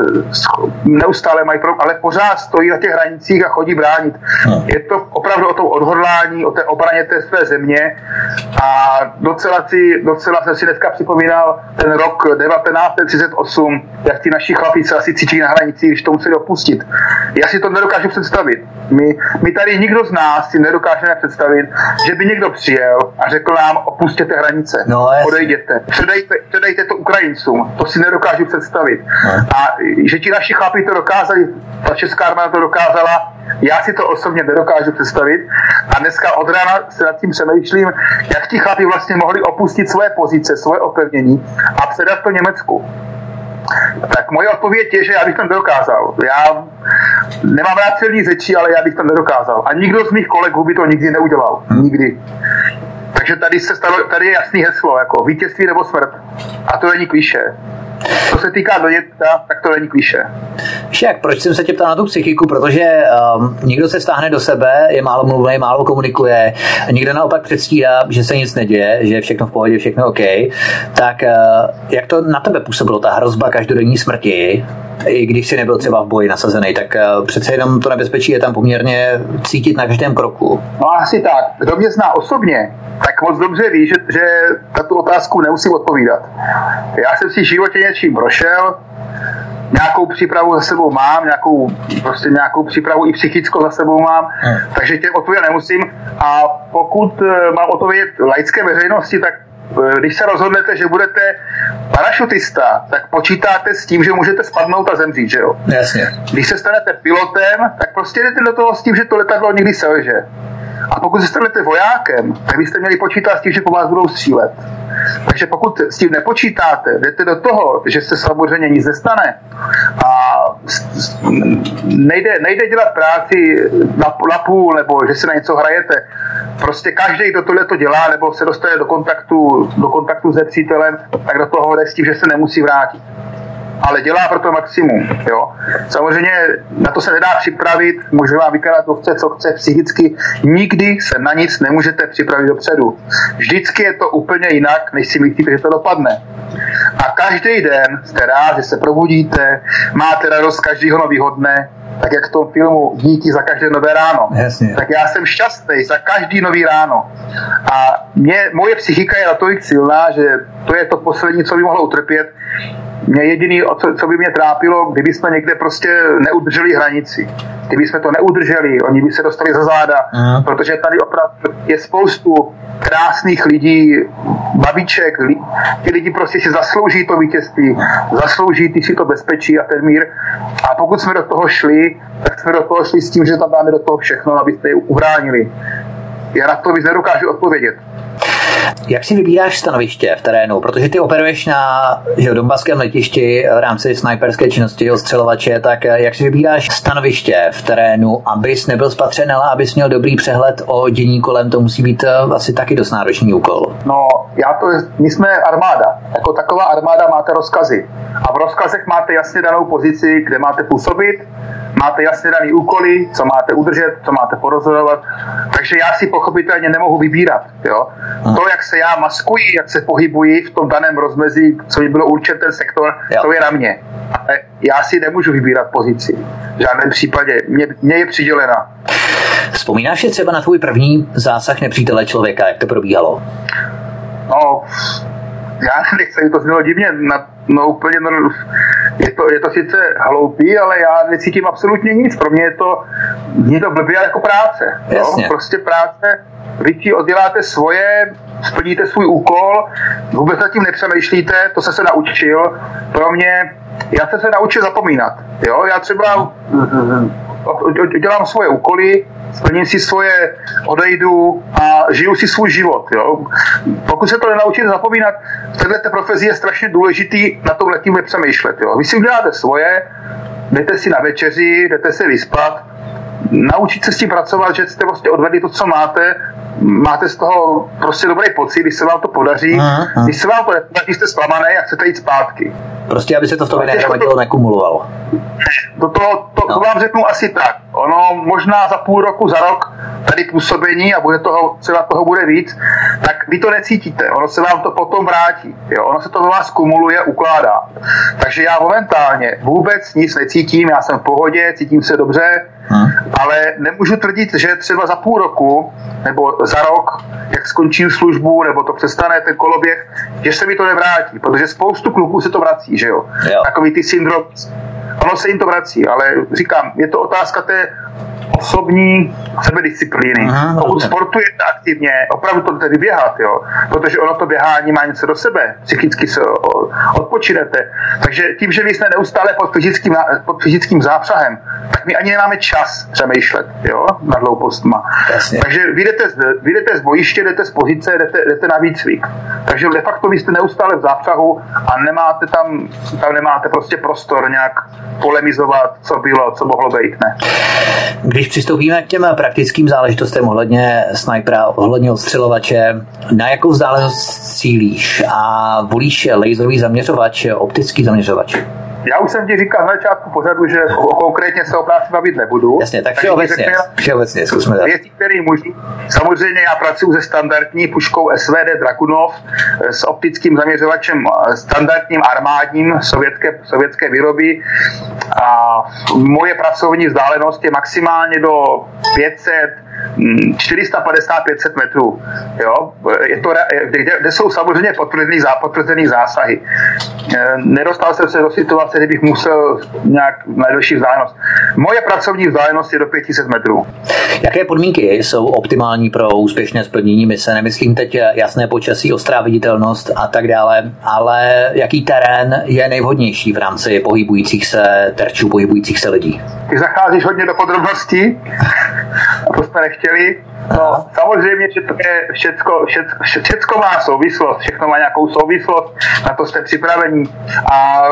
neustále mají problém, ale pořád stojí na těch hranicích a chodí bránit. Je to opravdu o tom odhodlání, o té obraně té své země a docela, si, docela jsem si dneska připomínal ten rok devatenáct set třicet osm, jak ti naši chlapí se asi cvičí na hranicích, když to museli opustit. Já si to nedokážu představit. My, my tady nikdo z nás si nedokážeme představit, že by někdo přijel a řekl nám, opustěte hranice, no, odejděte, předejte, předejte to Ukrajincům. To si nedokážu představit. No. A že ti naši chlapi to dokázali, ta česká armáda to dokázala, já si to osobně nedokážu představit. A dneska od rána se nad tím přemýšlím, jak ti chlapi vlastně mohli opustit svoje pozice, svoje opevnění a předat to Německu. Tak moje odpověď je, že já bych to nedokázal. Já nemám rád silný řečí, ale já bych to nedokázal. A nikdo z mých kolegů by to nikdy neudělal. Nikdy. Takže tady se stalo, tady je jasný heslo, jako vítězství nebo smrt. A to není klišé. Co se týká Doněcka, tak to není klišé. Však, proč jsem se tě ptal na tu psychiku? Protože um, někdo se stáhne do sebe, je málo mluvný, málo komunikuje, někdo naopak předstírá, že se nic neděje, že je všechno v pohodě, všechno OK. Tak uh, jak to na tebe působilo, ta hrozba každodenní smrti? I když jsi nebyl třeba v boji nasazený, tak uh, přece jenom to nebezpečí je tam poměrně cítit na každém kroku. No asi tak. Kdo mě zná osobně, tak moc dobře ví, že, že na tu otázku nemusím odpovídat. Já jsem si v životě něčím prošel, nějakou přípravu za sebou mám, nějakou, prostě nějakou přípravu i psychickou za sebou mám, hmm. takže těm odpovědět nemusím. A pokud mám odpovědět laické veřejnosti, tak když se rozhodnete, že budete parašutista, tak počítáte s tím, že můžete spadnout a zemřít, že jo? Jasně. Když se stanete pilotem, tak prostě jdete do toho s tím, že to letadlo někdy selže. A pokud se stanete vojákem, tak byste měli počítat s tím, že po vás budou střílet. Takže pokud s tím nepočítáte, jdete do toho, že se samozřejmě nic nestane a nejde, nejde dělat práci na, na půl, nebo že se na něco hrajete. Prostě každý, kdo tohle to dělá, nebo se dostane do kontaktu, do kontaktu s nepřítelem, tak do toho jde s tím, že se nemusí vrátit. Ale dělá pro to maximum. Jo. Samozřejmě na to se nedá připravit, může vám vykladat, co chce, co chce psychicky. Nikdy se na nic nemůžete připravit dopředu. Vždycky je to úplně jinak, než si myslíte, že to dopadne. A každý den jste rád, že se probudíte, máte radost každého nového dne, tak jak v tom filmu Díky za každé nové ráno. Jasně. Tak já jsem šťastný za každý nový ráno. A mě, moje psychika je natolik silná, že to je to poslední, co by mohlo utrpět. Mě jediný, co, co by mě trápilo, kdyby jsme někde prostě neudrželi hranici. Kdyby jsme to neudrželi, oni by se dostali za záda, uh-huh. protože tady opravdu je spoustu krásných lidí, babiček, li, ty lidi prostě si zaslouží to vítězství, zaslouží ty si to bezpečí a ten mír. A pokud jsme do toho šli, tak jsme do toho šli s tím, že tam dáme do toho všechno, abyste je ubránili. Já na to víc nedokážu odpovědět. Jak si vybíráš stanoviště v terénu? Protože ty operuješ na že, donbaském letišti v rámci snajperské činnosti odstřelovače, tak jak si vybíráš stanoviště v terénu, abys nebyl spatřen, ale abys měl dobrý přehled o dění kolem, to musí být asi taky dost náročný úkol. No, já to, my jsme armáda. Jako taková armáda máte rozkazy. A v rozkazech máte jasně danou pozici, kde máte působit, máte jasně daný úkoly, co máte udržet, co máte porozhodovat. Takže já si pochopitelně nemohu vybírat. Jo? To, jak se já maskuji, jak se pohybuji v tom daném rozmezí, co by bylo určen ten sektor, jo. To je na mě. Ale já si nemůžu vybírat pozici. V žádném případě. Mě, mě je přidělena. Vzpomínáš si třeba na tvůj první zásah nepřítele člověka, jak to probíhalo? No, já nechci, to znělo divně, na, no úplně, no, je to, je to sice hloupý, ale já necítím absolutně nic. Pro mě je to, mě to blbě jako práce. No? Prostě práce, vy ti odděláte svoje, splníte svůj úkol, vůbec nad tím nepřemýšlíte, to jsem se naučil. Pro mě, já jsem se naučil zapomínat. Jo? Já třeba dělám svoje úkoly, splním si svoje, odejdu a žiju si svůj život. Jo? Pokud se to nenaučíte zapomínat, v této profesi je strašně důležitý na tom letím nepřemýšlet. Jo? Vy si uděláte svoje, jdete si na večeři, jdete se vyspat, naučit se s tím pracovat, že jste prostě odvedli to, co máte, máte z toho prostě dobrý pocit, když se vám to podaří, aha, aha. Když se vám to nepodaří, jste zklamaný a chcete jít zpátky. Prostě, aby se to v tobě nehromadilo, nekumulovalo. To, to, to, no. to vám řeknu asi tak. Ono možná za půl roku, za rok tady působení a bude toho, třeba toho bude víc, tak vy to necítíte. Ono se vám to potom vrátí. Jo? Ono se to do vás kumuluje, ukládá. Takže já momentálně vůbec nic necítím, já jsem v pohodě, cítím se dobře, hmm. ale nemůžu tvrdit, že třeba za půl roku nebo za rok, jak skončím službu, nebo to přestane ten koloběh, že se mi to nevrátí, protože spoustu kluků se to vrací, že jo? jo. Takový ty syndrom, ono se jim to vrací, ale říkám, je to otázka té osobní sebedisciplíny. Aha, pokud sportujete aktivně, opravdu to tedy běhat, jo, protože ono to běhání má něco do sebe, psychicky se odpočinete. Takže tím, že vy jste neustále pod fyzickým, pod fyzickým zápřahem, tak my ani nemáme čas přemýšlet, jo, nad hloupostma. Jasně. Takže vy jdete, z, vy jdete z bojiště, jdete z pozice, jdete, jdete na výcvik. Takže de facto vy jste neustále v zápřahu a nemáte tam, tam nemáte prostě prostor nějak polemizovat, co bylo, co mohlo být, ne. Když přistoupíme k těm praktickým záležitostem ohledně snajpera, ohledně odstřelovače, na jakou vzdálenost cílíš a volíš laserový zaměřovač, optický zaměřovač? Já už jsem ti říkal na začátku pořadu, že o, konkrétně se o práci bavit nebudu. Jasně, tak všeobecně, všeobecně zkusme dát. Věci, které můžu. Samozřejmě já pracuji se standardní puškou S V D Dragunov s optickým zaměřovačem standardním armádním sovětské, sovětské výroby a moje pracovní vzdálenost je maximálně do pět set, čtyři sta padesát až pět set metrů. Jo? Je to, kde, kde jsou samozřejmě potvrzený, potvrzený zásahy. Nedostal jsem se do situace, kdy bych musel nějak na delší vzdálenost. Moje pracovní vzdálenost je do pět set metrů. Jaké podmínky jsou optimální pro úspěšné splnění mise? Nemyslím teď jasné počasí, ostrá viditelnost a tak dále, ale jaký terén je nejvhodnější v rámci pohybujících se terčů, pohybujících se lidí? Ty zacházíš hodně do podrobností, a to jsme nechtěli. No, samozřejmě, že to je všecko, všecko, všecko má souvislost, všechno má nějakou souvislost, na to jste připraveni. A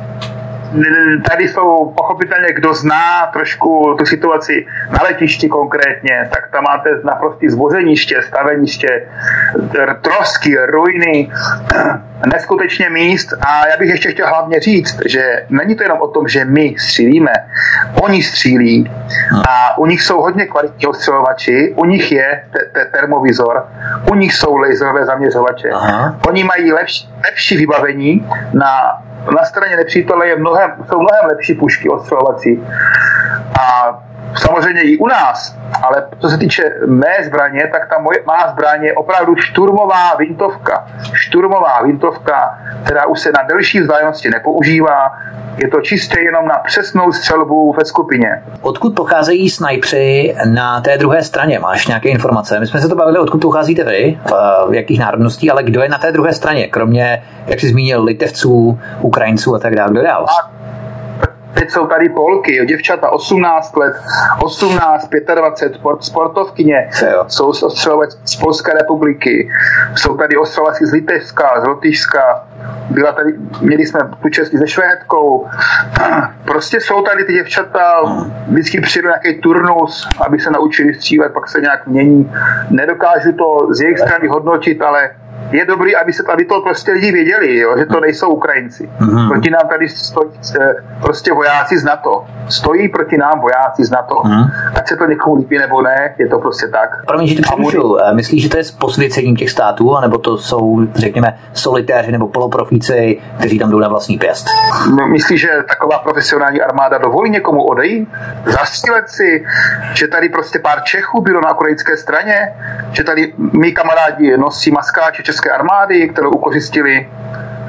tady jsou pochopitelně, kdo zná trošku tu situaci na letišti konkrétně, tak tam máte naprostý zbořeniště, staveniště, trosky, ruiny, neskutečně míst. A já bych ještě chtěl hlavně říct, že není to jenom o tom, že my střílíme, oni střílí a u nich jsou hodně kvalitní ostřelovači, u nich je te- te- termovizor, u nich jsou laserové zaměřovače. Aha. Oni mají lepší, lepší vybavení, na Na straně nepřítele je mnohem, jsou mnohem lepší pušky ostřelovací. A samozřejmě i u nás, ale co se týče mé zbraně, tak ta moje, má zbraně je opravdu šturmová vintovka. Šturmová vintovka, která už se na delší vzdálenosti nepoužívá. Je to čistě jenom na přesnou střelbu ve skupině. Odkud pocházejí snajpři na té druhé straně? Máš nějaké informace? My jsme se to bavili, odkud pocházíte vy, v jakých národností, ale kdo je na té druhé straně? Kromě, jak jsi zmínil, Litevců, Ukrajinců a tak dále. Kdo dál? Teď jsou tady Polky, jo, děvčata osmnáct let, osmnáct, dvacet pět, sport, sportovkyně, jsou ostřelovací z Polské republiky, jsou tady ostřelovací z Litevska, z Lotyšska, byla tady, měli jsme tu čest se Švédkou, prostě jsou tady ty děvčata, vždycky přijdu nějaký turnus, aby se naučili střílet, pak se nějak mění, nedokážu to z jejich strany hodnotit, ale je dobrý, aby se tady to prostě lidi věděli, jo, že to nejsou Ukrajinci. Mm-hmm. Proti nám tady stojí prostě vojáci z NATO. Stojí proti nám vojáci z NATO. Mm-hmm. Ať se to někomu líbí nebo ne, je to prostě tak. Promiň, že to přemýšlím. Myslíš, že to je s posvěcením těch států, anebo to jsou, řekněme, solitéři nebo poloprofíci, kteří tam jdou na vlastní pěst? Myslíš, že taková profesionální armáda dovolí někomu odejít? Zastřílet si, že tady prostě pár Čechů bylo na ukrajinské straně, že tady mý kamarádi nosí maskáče české armády, kterou ukořistili. Jo,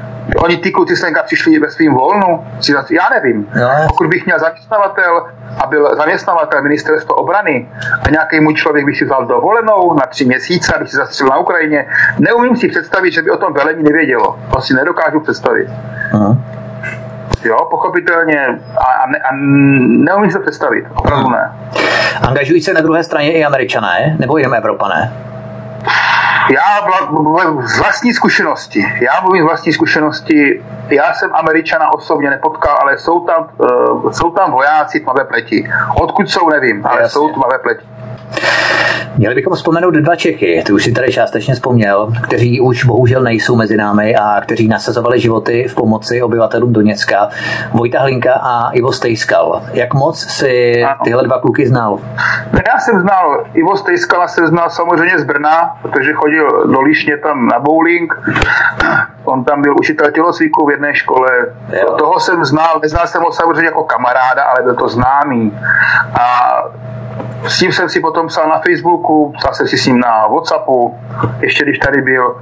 Oni ty kluci senka přišli ve svým volnu, já nevím. No. Pokud bych měl zaměstnavatel a byl zaměstnavatel ministerstva obrany a nějaký můj člověk by si vzal dovolenou na tři měsíce, aby si zastřelil na Ukrajině, neumím si představit, že by o tom velení nevědělo. To si nedokážu představit. Uh-huh. Jo, pochopitelně a, a, ne, a neumím se představit, opravdu ne. Angažují se na druhé straně i Američané, nebo jenom Evropané? Já z vlastní zkušenosti, já mluvím z vlastní zkušenosti, já jsem Američana osobně nepotkal, ale jsou tam, uh, jsou tam vojáci tmavé pleti. Odkud jsou, nevím, ale Jasně. jsou tmavé pleti. Měli bychom vzpomenout dva Čechy, ty už si tady částečně vzpomněl, kteří už bohužel nejsou mezi námi a kteří nasazovali životy v pomoci obyvatelům Doněcka. Vojta Hlinka a Ivo Stejskal. Jak moc si tyhle dva kluky znal? Já jsem znal Ivo Stejskala, jsem znal samozřejmě z Brna, protože chodil do Líšně tam na bowling. On tam byl učitel tělocviku v jedné škole. Jo. Toho jsem znal, neznal jsem ho samozřejmě jako kamaráda, ale byl to známý. A s tím jsem si potom psal na Facebooku, psal jsem si s ním na WhatsAppu, ještě když tady byl.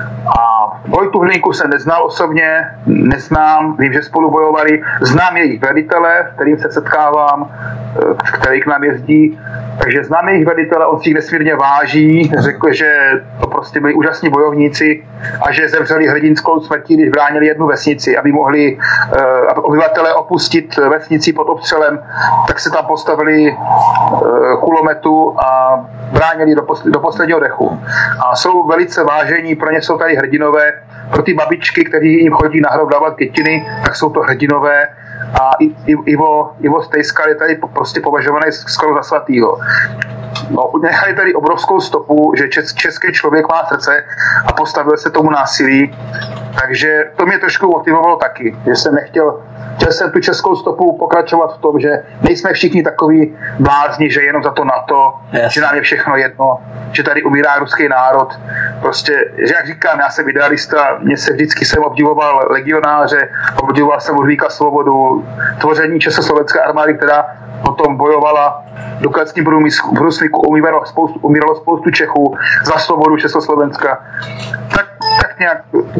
A Vojtu Hlinku jsem neznal osobně, neznám, vím, že spolu bojovali, znám jejich velitele, s kterým se setkávám, který k nám jezdí, takže znám jejich velitele, on si jich nesmírně váží, řekl, že to prostě byli úžasní bojovníci a že zemřeli hrdinskou smrtí, když bránili jednu vesnici, aby mohli uh, obyvatelé opustit vesnici pod obstřelem, tak se tam postavili uh, kulometu a bránili do, posl- do posledního dechu. A jsou velice vážení, pro ně jsou tady hrdinové, pro ty babičky, kteří jim chodí na hrob dávat květiny, tak jsou to hrdinové. A Ivo, Ivo Stejskal je tady prostě považovaný skoro za svatýho. No, nechali tady obrovskou stopu, že čes, český člověk má srdce a postavil se tomu násilí. Takže to mě trošku motivovalo taky, že jsem nechtěl, chtěl jsem tu českou stopu pokračovat v tom, že nejsme všichni takový blázni, že jenom za to NATO, yes. že nám je všechno jedno, že tady umírá ruský národ. Prostě, že jak říkám, já jsem idealista, mě se vždycky jsem obdivoval legionáře, obdivoval jsem Ludvíka Svobodu, tvoření československé armády, která potom bojovala v dukleckém průmyslu, umíralo spoustu, umíralo spoustu Čechů za svobodu Československa. Tak, tak nějak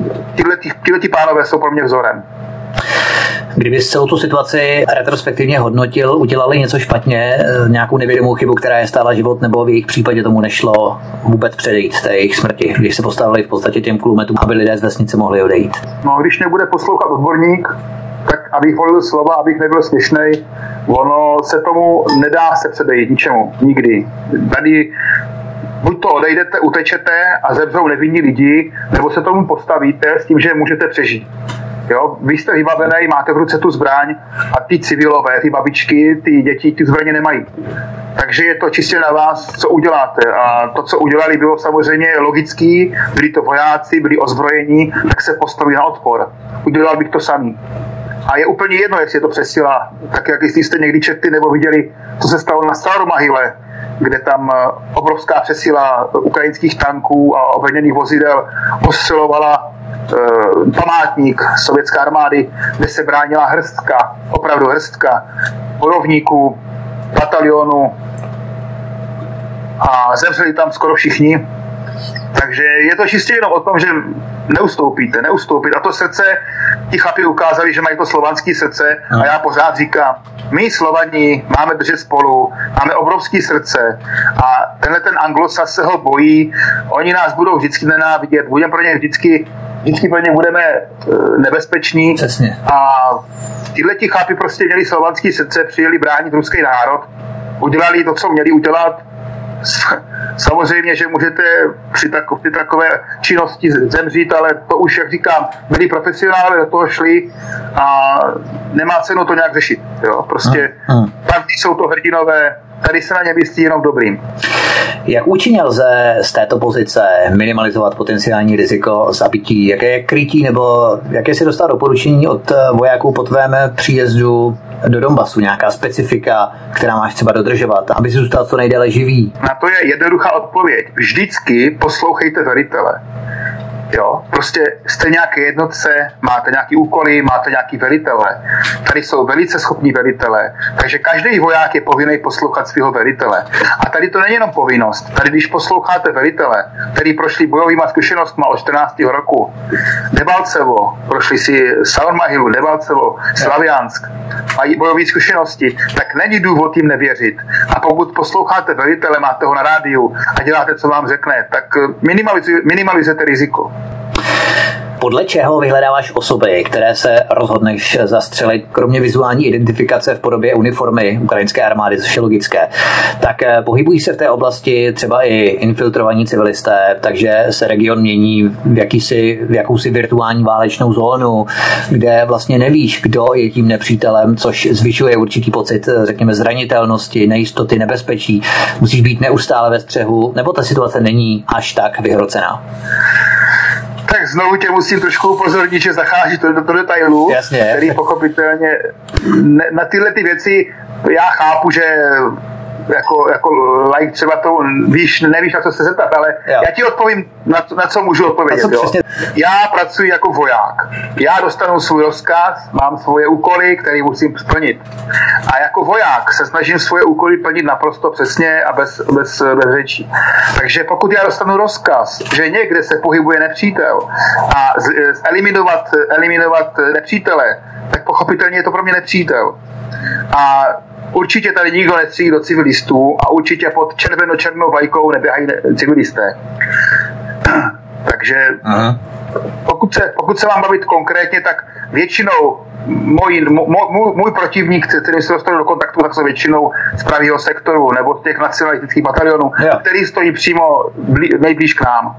tyhle pánové jsou pro mě vzorem. Kdyby celou tu situaci retrospektivně hodnotil, udělali něco špatně, nějakou nevědomou chybu, která je stála život, nebo v jejich případě tomu nešlo vůbec předejít té jejich smrti, když se postavili v podstatě těm kulometům, aby lidé z vesnice mohli odejít? No, když nebude poslouchat odborník, tak abych volil slova, abych nebyl směšnej, ono se tomu nedá se předejít ničemu, nikdy. Tady buď to odejdete, utečete a zemřou nevinní lidi, nebo se tomu postavíte s tím, že můžete přežít. Jo? Vy jste vybavený, máte v ruce tu zbraň a ty civilové, ty babičky, ty děti, ty zbraně nemají. Takže je to čistě na vás, co uděláte. A to, co udělali, bylo samozřejmě logický, byli to vojáci, byli ozbrojení, tak se postaví na odpor. Udělal bych to samý. A je úplně jedno, jestli je to přesila. Tak jak jste někdy četli nebo viděli, co se stalo na Staromahyle, kde tam obrovská přesila ukrajinských tanků a obrněných vozidel ostřelovala e, památník sovětské armády, kde se bránila hrstka, opravdu hrstka bojovníků, batalionů a zemřeli tam skoro všichni. Takže je to čistě jenom o tom, že neustoupíte, neustoupit. A to srdce, ti chlapi ukázali, že mají to slovanské srdce a já pořád říkám, my Slovani máme držet spolu, máme obrovské srdce a tenhle ten Anglosas se ho bojí, oni nás budou vždycky nenávidět, budeme pro ně vždycky, vždycky pro ně budeme nebezpeční. Přesně. A tyhle ti chlapi prostě měli slovanské srdce, přijeli bránit ruský národ, udělali to, co měli udělat. Samozřejmě, že můžete při, tako, při takové činnosti zemřít, ale to už, jak říkám, byli profesionálové, do toho šli a nemá cenu to nějak řešit. Jo? Prostě tam jsou to hrdinové, tady se na ně myslí jenom dobrým. Jak účinně lze z této pozice minimalizovat potenciální riziko zabití? Jaké je krytí nebo jaké si dostal doporučení od vojáků po tvém příjezdu do Donbasu? Nějaká specifika, která máš třeba dodržovat, aby si zůstal co nejdéle živý? Na to je jednoduchá odpověď. Vždycky poslouchejte velitele. Jo? Prostě jste nějaké jednotce, máte nějaký úkoly, máte nějaký velitele. Tady jsou velice schopní velitele, takže každý voják je povinný poslouchat svého velitele. A tady to není jenom povinnost. Tady, když posloucháte velitele, který prošli bojovýma zkušenostma od čtrnáctého roku, Debalcevo, prošli si Salmahilu, Debalcevo, Slaviansk, mají bojové zkušenosti, tak není důvod jim nevěřit. A pokud posloucháte velitele, máte ho na rádiu a děláte, co vám řekne, tak minimalizujete riziko. Podle čeho vyhledáváš osoby, které se rozhodneš zastřelit, kromě vizuální identifikace v podobě uniformy ukrajinské armády, což je logické, tak pohybují se v té oblasti třeba i infiltrovaní civilisté, takže se region mění v, jakýsi, v jakousi virtuální válečnou zónu, kde vlastně nevíš, kdo je tím nepřítelem, což zvyšuje určitý pocit, řekněme, zranitelnosti, nejistoty, nebezpečí. Musíš být neustále ve střehu, nebo ta situace není až tak vyhrocená? Tak znovu tě musím trošku upozornit, že zachází to do, do detailu, Jasně. Který pochopitelně ne, na tyhle ty věci já chápu, že jako, jako like třeba to víš, nevíš, na co se zeptat, ale jo. Já ti odpovím, na, na co můžu odpovědět. Co jo? Já pracuji jako voják. Já dostanu svůj rozkaz, mám svoje úkoly, které musím splnit. A jako voják se snažím svoje úkoly plnit naprosto přesně a bez, bez, bez řečí. Takže pokud já dostanu rozkaz, že někde se pohybuje nepřítel a z, z, eliminovat, eliminovat nepřítele, tak pochopitelně je to pro mě nepřítel. A určitě tady nikdo netřídí do civilistů a určitě pod červeno-černou vlajkou neběhají civilisté. Takže pokud se, pokud se mám bavit konkrétně, tak většinou můj, můj, můj protivník, který se dostal do kontaktu, tak jsou většinou z pravého sektoru nebo z těch nacionalistických batalionů, jo. Který stojí přímo blí, nejblíž k nám.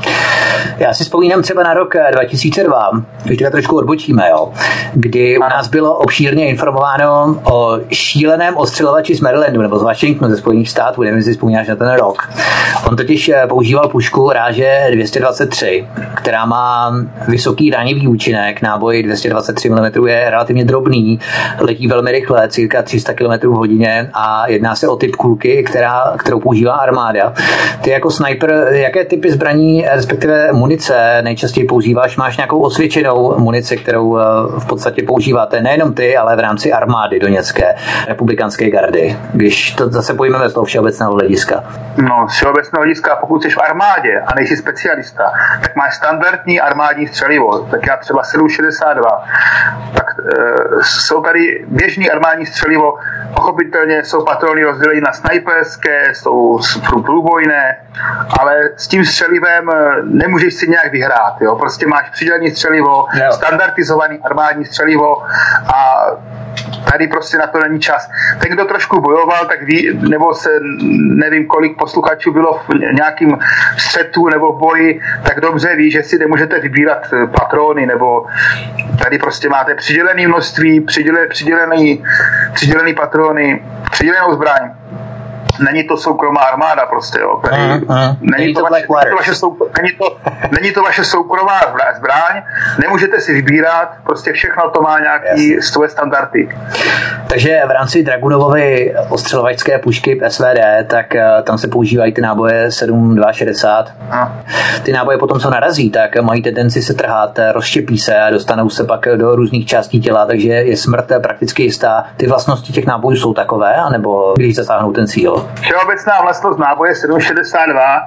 Já si vzpomínám třeba na rok dva tisíce dva, když teda trošku odbočíme, jo, kdy u nás bylo obšírně informováno o šíleném ostřelovači z Marylandu nebo z Washingtonu, ze Spojených států, nevím, jestli vzpomínáš na ten rok. On totiž používal pušku ráže dvě stě dvacet tři, která má vysoký ranivý účinek, náboj dvě stě dvacet tři milimetrů je relativně drobný, letí velmi rychle, cirka tři sta kilometrů v hodině a jedná se o typ kulky, která, kterou používá armáda. Ty jako sniper, jaké typy zbraní, respektive munice nejčastěji používáš? Máš nějakou osvědčenou munici, kterou v podstatě používáte nejenom ty, ale v rámci armády doněcké republikánské gardy, když to zase pojmeme z toho všeobecného hlediska? No, z všeobecného hlediska, pokud jsi v armádě a nejsi specialista, tak máš standardní armádní střelivo, tak já třeba sedm šedesát dva, tak e, jsou tady běžný armádní střelivo, pochopitelně jsou patrony rozděleny na snajperské, jsou průbojné, ale s tím střelivem nemůžeš si nějak vyhrát, jo? Prostě máš přidělený střelivo, jo. Standardizovaný armádní střelivo a tady prostě na to není čas. Ten, kdo trošku bojoval, tak ví, nebo se nevím, kolik posluchačů bylo v nějakým střetu nebo boji, tak dobře ví, že si nemůžete vybírat patrony, nebo tady prostě máte přidělené množství, přiděle, přidělený, přidělený patrony, přidělenou zbraň. Není to soukromá armáda prostě, jo. Tady, uh, uh, není, není, to vaše, není, to vaše sou, není, to, není to vaše soukromá zbraň, nemůžete si vybírat, prostě všechno to má nějaký yes. svoje standardy. Takže v rámci Dragunovovy ostřelovačské pušky S V D, tak uh, tam se používají ty náboje sedm dva šedesát. Uh. Ty náboje potom, co narazí, tak mají tendenci se trhat, rozštěpí se a dostanou se pak do různých částí těla, takže je smrt prakticky jistá. Ty vlastnosti těch nábojů jsou takové, anebo když zasáhnou ten cíl? Všeobecná vlastnost náboje sedm šedesát dva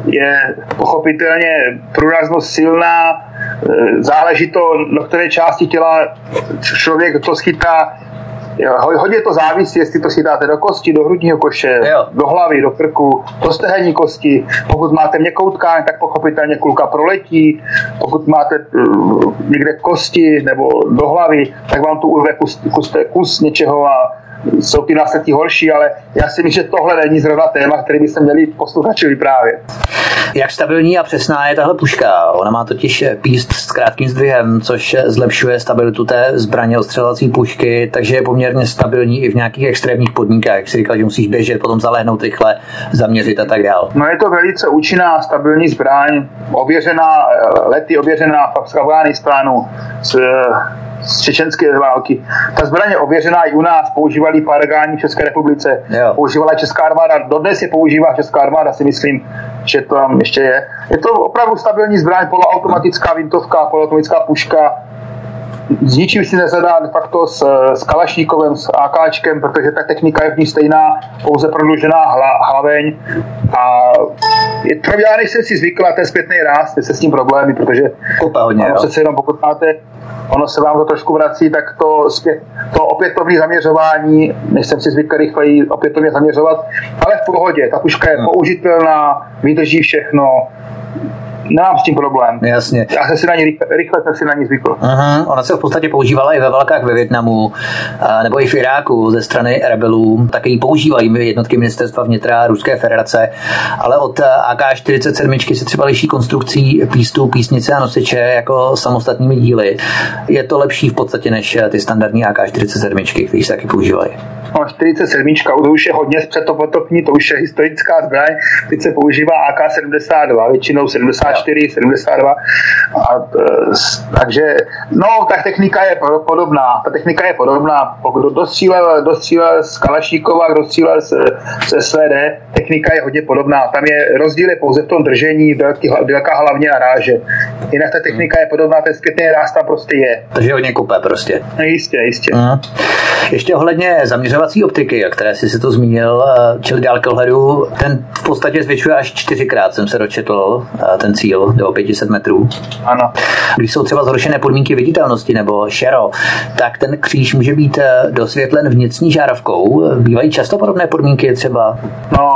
je pochopitelně průraznost silná, záleží to, do které části těla člověk to schytá. Hodně to závisí, jestli to schytáte do kosti, do hrudního koše, jo. do hlavy, do krku, do stehenní kosti. Pokud máte měkkou tkáň, tak pochopitelně kulka proletí. Pokud máte uh, někde kosti nebo do hlavy, tak vám tu urve kus, kus, kus něčeho a jsou ty následky horší, ale já si myslím, že tohle není zrovna téma, který by se měli posluchači vyprávět. Jak stabilní a přesná je tahle puška? Ona má totiž píst s krátkým zdvihem, což zlepšuje stabilitu té zbraně ostřelovací pušky, takže je poměrně stabilní i v nějakých extrémních podmínkách. Jak jsi říkal, že musíš běžet, potom zalehnout rychle, zaměřit a tak dál. No je to velice účinná, stabilní zbraň, ověřená, lety ověřená v Afghánistánu s z čečenské války. Ta zbraň je ověřená i u nás, používali Paragání v České republice, jo. Používala česká armáda, dodnes je používá česká armáda, si myslím, že to tam ještě je. Je to opravdu stabilní zbraň, poloautomatická vintovka, poloautomatická puška. S ničím si nezadá de facto s, s Kalašníkovem, s AKčkem, protože ta technika je v ní stejná, pouze prodloužená hla, hlaveň. A je to, já než jsem si zvykl na ten zpětný ráz, teď se s tím problémy, protože Kupa hodně, ono se jenom pokud máte, ono se vám to trošku vrací, tak to, zpět, to opětovné zaměřování, než jsem si zvykl rychleji opětovně zaměřovat, ale v pohodě, ta puška je hmm. použitelná, vydrží všechno. Nemám s tím problém. Jasně. Já jsem si na ní rychle, rychle jsem si na ní zvykl. Uh-huh. Ona se v podstatě používala i ve válkách ve Vietnamu, nebo i v Iráku ze strany rebelů. Taky ji používají jednotky ministerstva vnitra Ruské federace, ale od A K čtyřicet sedm se třeba liší konstrukcí pístů, písnice a nosiče jako samostatnými díly. Je to lepší v podstatě než ty standardní A K čtyřicet sedm, když se taky používají. No, čtyřicet sedm, to už je hodně zpřetopotopní, to už je historická zbraň, teď se používá A K sedmdesát dva, většinou sedmdesát čtyři, sedmdesát dva, a, takže, no, ta technika je podobná, ta technika je podobná, pokud dostřílel, dostřílel z Kalašníkova, dostřílel z, z S V D, technika je hodně podobná, tam je rozdíl je pouze v tom držení, délka hlavně a ráže, jinak ta technika je podobná, ten zpětný ráz tam prostě je. Takže hodně kupe prostě. No, jistě, jistě. Uh-huh. Ještě ohledně zaměřovací optiky, o které jsi si to zmínil, čili dálkohledu, ten v podstatě zvětšuje až čtyřikrát, jsem se dočetl, ten cíl do pět set metrů. Ano. Když jsou třeba zhoršené podmínky viditelnosti nebo šero, tak ten kříž může být dosvětlen vnitřní žárovkou. Bývají často podobné podmínky třeba? No,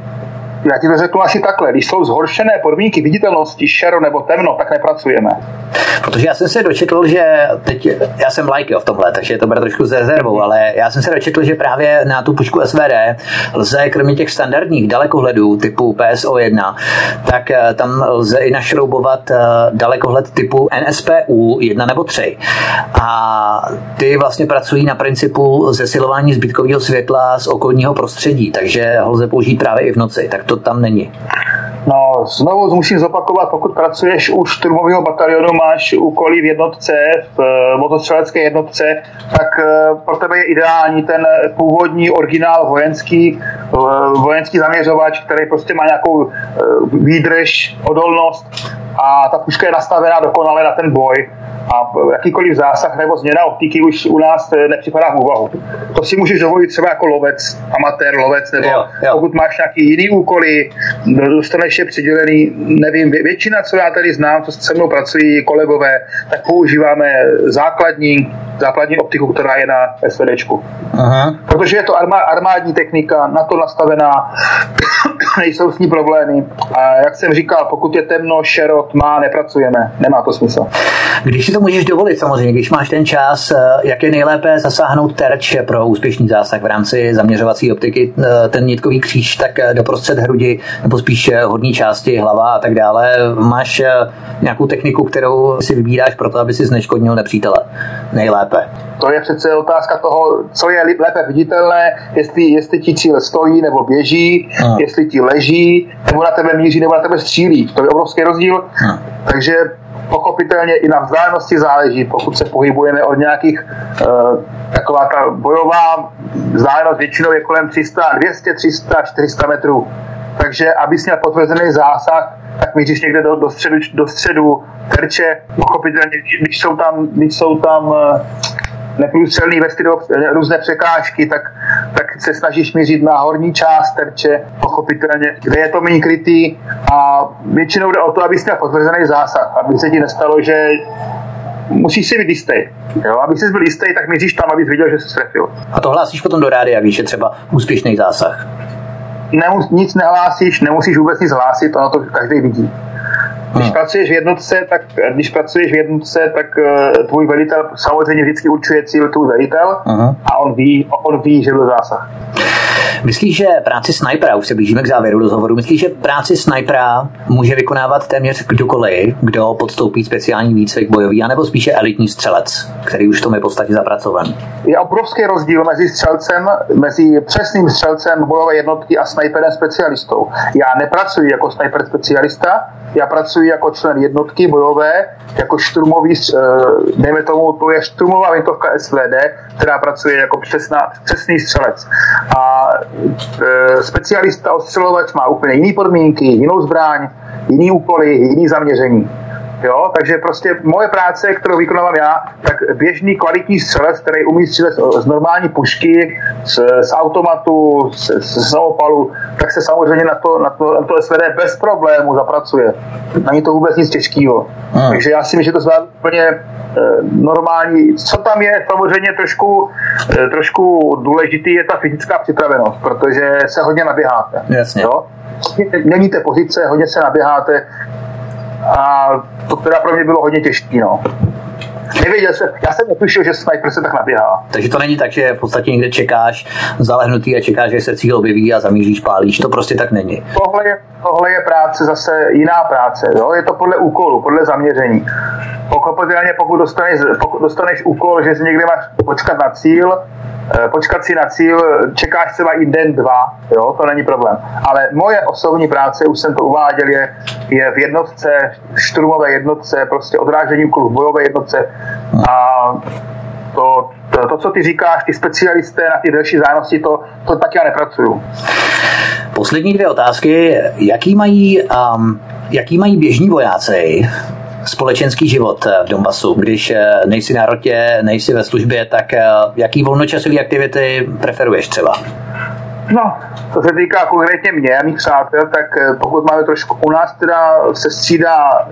já ti to řeknu asi takhle. Když jsou zhoršené podmínky viditelnosti, šero nebo temno, tak nepracujeme. Protože já jsem se dočetl, že teď, já jsem like v tomhle, takže to bude trošku s rezervou, ale já jsem se dočetl, že právě na tu pušku S V D lze kromě těch standardních dalekohledů typu P S O jedna, tak tam lze i našroubovat dalekohled typu N S P U jedna nebo tři. A ty vlastně pracují na principu zesilování zbytkového světla z okolního prostředí, takže ho lze použít právě i v noci, tak to tam není. No, znovu musím zopakovat, pokud pracuješ u šturmového batalionu, máš úkoly v jednotce, v motostřelecké jednotce, tak pro tebe je ideální ten původní originál vojenský, vojenský zaměřovač, který prostě má nějakou výdrž, odolnost a ta puška je nastavená dokonale na ten boj. A jakýkoliv zásah nebo změna optiky už u nás nepřipadá v úvahu. To si můžeš dovolit třeba jako lovec, amatér, lovec, nebo jo, jo. Pokud máš nějaký jiný úkoly, dostaneš je přidělený, nevím, většina, co já tady znám, co se mnou pracují kolegové, tak používáme základní, základní optiku, která je na SVDčku. Aha. Protože je to armádní technika, na to nastavená, nejsou s ní problémy. A jak jsem říkal, pokud je temno, šero, tma, nepracujeme. Nemá to smysl. Když si to můžeš dovolit samozřejmě, když máš ten čas, jak je nejlépe zasáhnout terč pro úspěšný zásah v rámci zaměřovací optiky, ten nitkový kříž, tak doprostřed hrudi, nebo spíš horní části, hlava a tak dále. Máš nějakou techniku, kterou si vybíráš pro to, aby si zneškodnil nepřítele nejlépe? To je přece otázka toho, co je lépe viditelné, jestli, jestli ti cíl stojí nebo běží, no. Jestli ti leží, nebo na tebe míří, nebo na tebe střílí. To je obrovský rozdíl. No. Takže pochopitelně i na vzdálenosti záleží, pokud se pohybujeme od nějakých uh, taková ta bojová vzdálenost většinou je kolem tři sta, dvě stě, tři sta, čtyři sta metrů. Takže abys měl potvrzený zásah, tak míříš někde do, do, středu, do středu terče, pochopitelně, když jsou tam, když jsou tam uh, neprůstřelný vesty do různé překážky, tak, tak se snažíš mířit na horní část terče, pochopitelně, kde je to méně krytý a většinou jde o to, abys měl potvrzený zásah, aby se ti nestalo, že musíš si být jistý. Jo? Aby jsi byl jistý, tak míříš tam, abys viděl, že jsi trefil. A to hlásíš potom do rádia, když je třeba úspěšný zásah? Nemus, nic nehlásíš, nemusíš vůbec nic hlásit, ono to každý vidí. Když pracuješ v jednotce, tak když pracuješ v jednotce, tak uh, tvůj velitel samozřejmě vždycky určuje cíl tvůj velitel. Aha. A on ví, on ví, že byl zásah. Myslíš, že práci snajpera, už se blížíme k závěru rozhovoru, myslíš, že práci snajpera může vykonávat téměř kdokoliv, kdo podstoupí speciální výcvik bojový, anebo spíše elitní střelec, který už v tom je v podstatě zapracovaný? Je obrovský rozdíl mezi střelcem, mezi přesným střelcem bojové jednotky a snajperem specialistou. Já nepracuji jako snajper specialista, já pracuji pracují jako člen jednotky bojové, jako šturmový, dejme tomu, to je šturmová vintovka S V D, která pracuje jako přesná, přesný střelec. A e, specialista ostřelovač má úplně jiný podmínky, jinou zbraň, jiný úkoly, jiný zaměření. Jo, takže prostě moje práce, kterou vykonávám já, tak běžný kvalitní střelec, který umí střílet z normální pušky, z, z automatu, z, z samopalu, tak se samozřejmě na to, na to, na to S V D bez problému zapracuje. Není to vůbec nic těžkého. Hmm. Takže já si myslím, že to zvládá úplně e, normální. Co tam je samozřejmě trošku, e, trošku důležitý, je ta fyzická připravenost, protože se hodně naběháte. Jasně. Jo? Měníte pozice, hodně se naběháte. A to teda pro mě bylo hodně těžké, no. Nevěděl jsem, já jsem netušil, že sniper se tak naběhá. Takže to není tak, že v podstatě někde čekáš zalehnutý a čekáš, že se cíl objeví a zamíříš, pálíš. To prostě tak není. Tohle je, tohle je práce, zase jiná práce. Jo? Je to podle úkolu, podle zaměření. Pochopitelně, pokud dostaneš, pokud dostaneš úkol, že si někde máš počkat na cíl, počkat si na cíl, čekáš třeba i den, dva, jo, to není problém. Ale moje osobní práce, už jsem to uváděl, je, je v jednotce, šturmové jednotce, prostě odrážení úkolů v bojové jednotce. A to, to, to, co ty říkáš, ty specialisté na ty delší zájemnosti, to, to tak já nepracuju. Poslední dvě otázky. Jaký mají, um, jaký mají běžní vojáci společenský život v Donbasu? Když nejsi na rotě, nejsi ve službě, tak jaký volnočasové aktivity preferuješ třeba? No, to se týká konkrétně mě a mých přátel, tak pokud máme trošku u nás teda se střídá,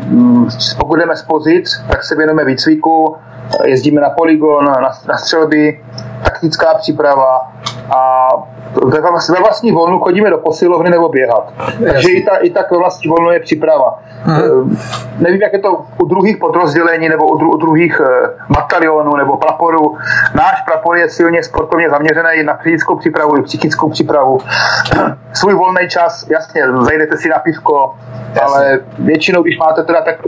pokud jdeme z pozic, tak se věnujeme výcviku, jezdíme na polygon, na, na střelby, taktická příprava a ve vlastní volnu chodíme do posilovny nebo běhat. Takže i, ta, i tak ve vlastní volnu je příprava. Hmm. Nevím, jak je to u druhých podrozdělení nebo u, dru, u druhých batalionů nebo praporů. Náš prapor je silně sportovně zaměřený na fyzickou přípravu i psychickou přípravu. Svůj volný čas, jasně, zajdete si na pivko, jasně. Ale většinou, když máte teda tak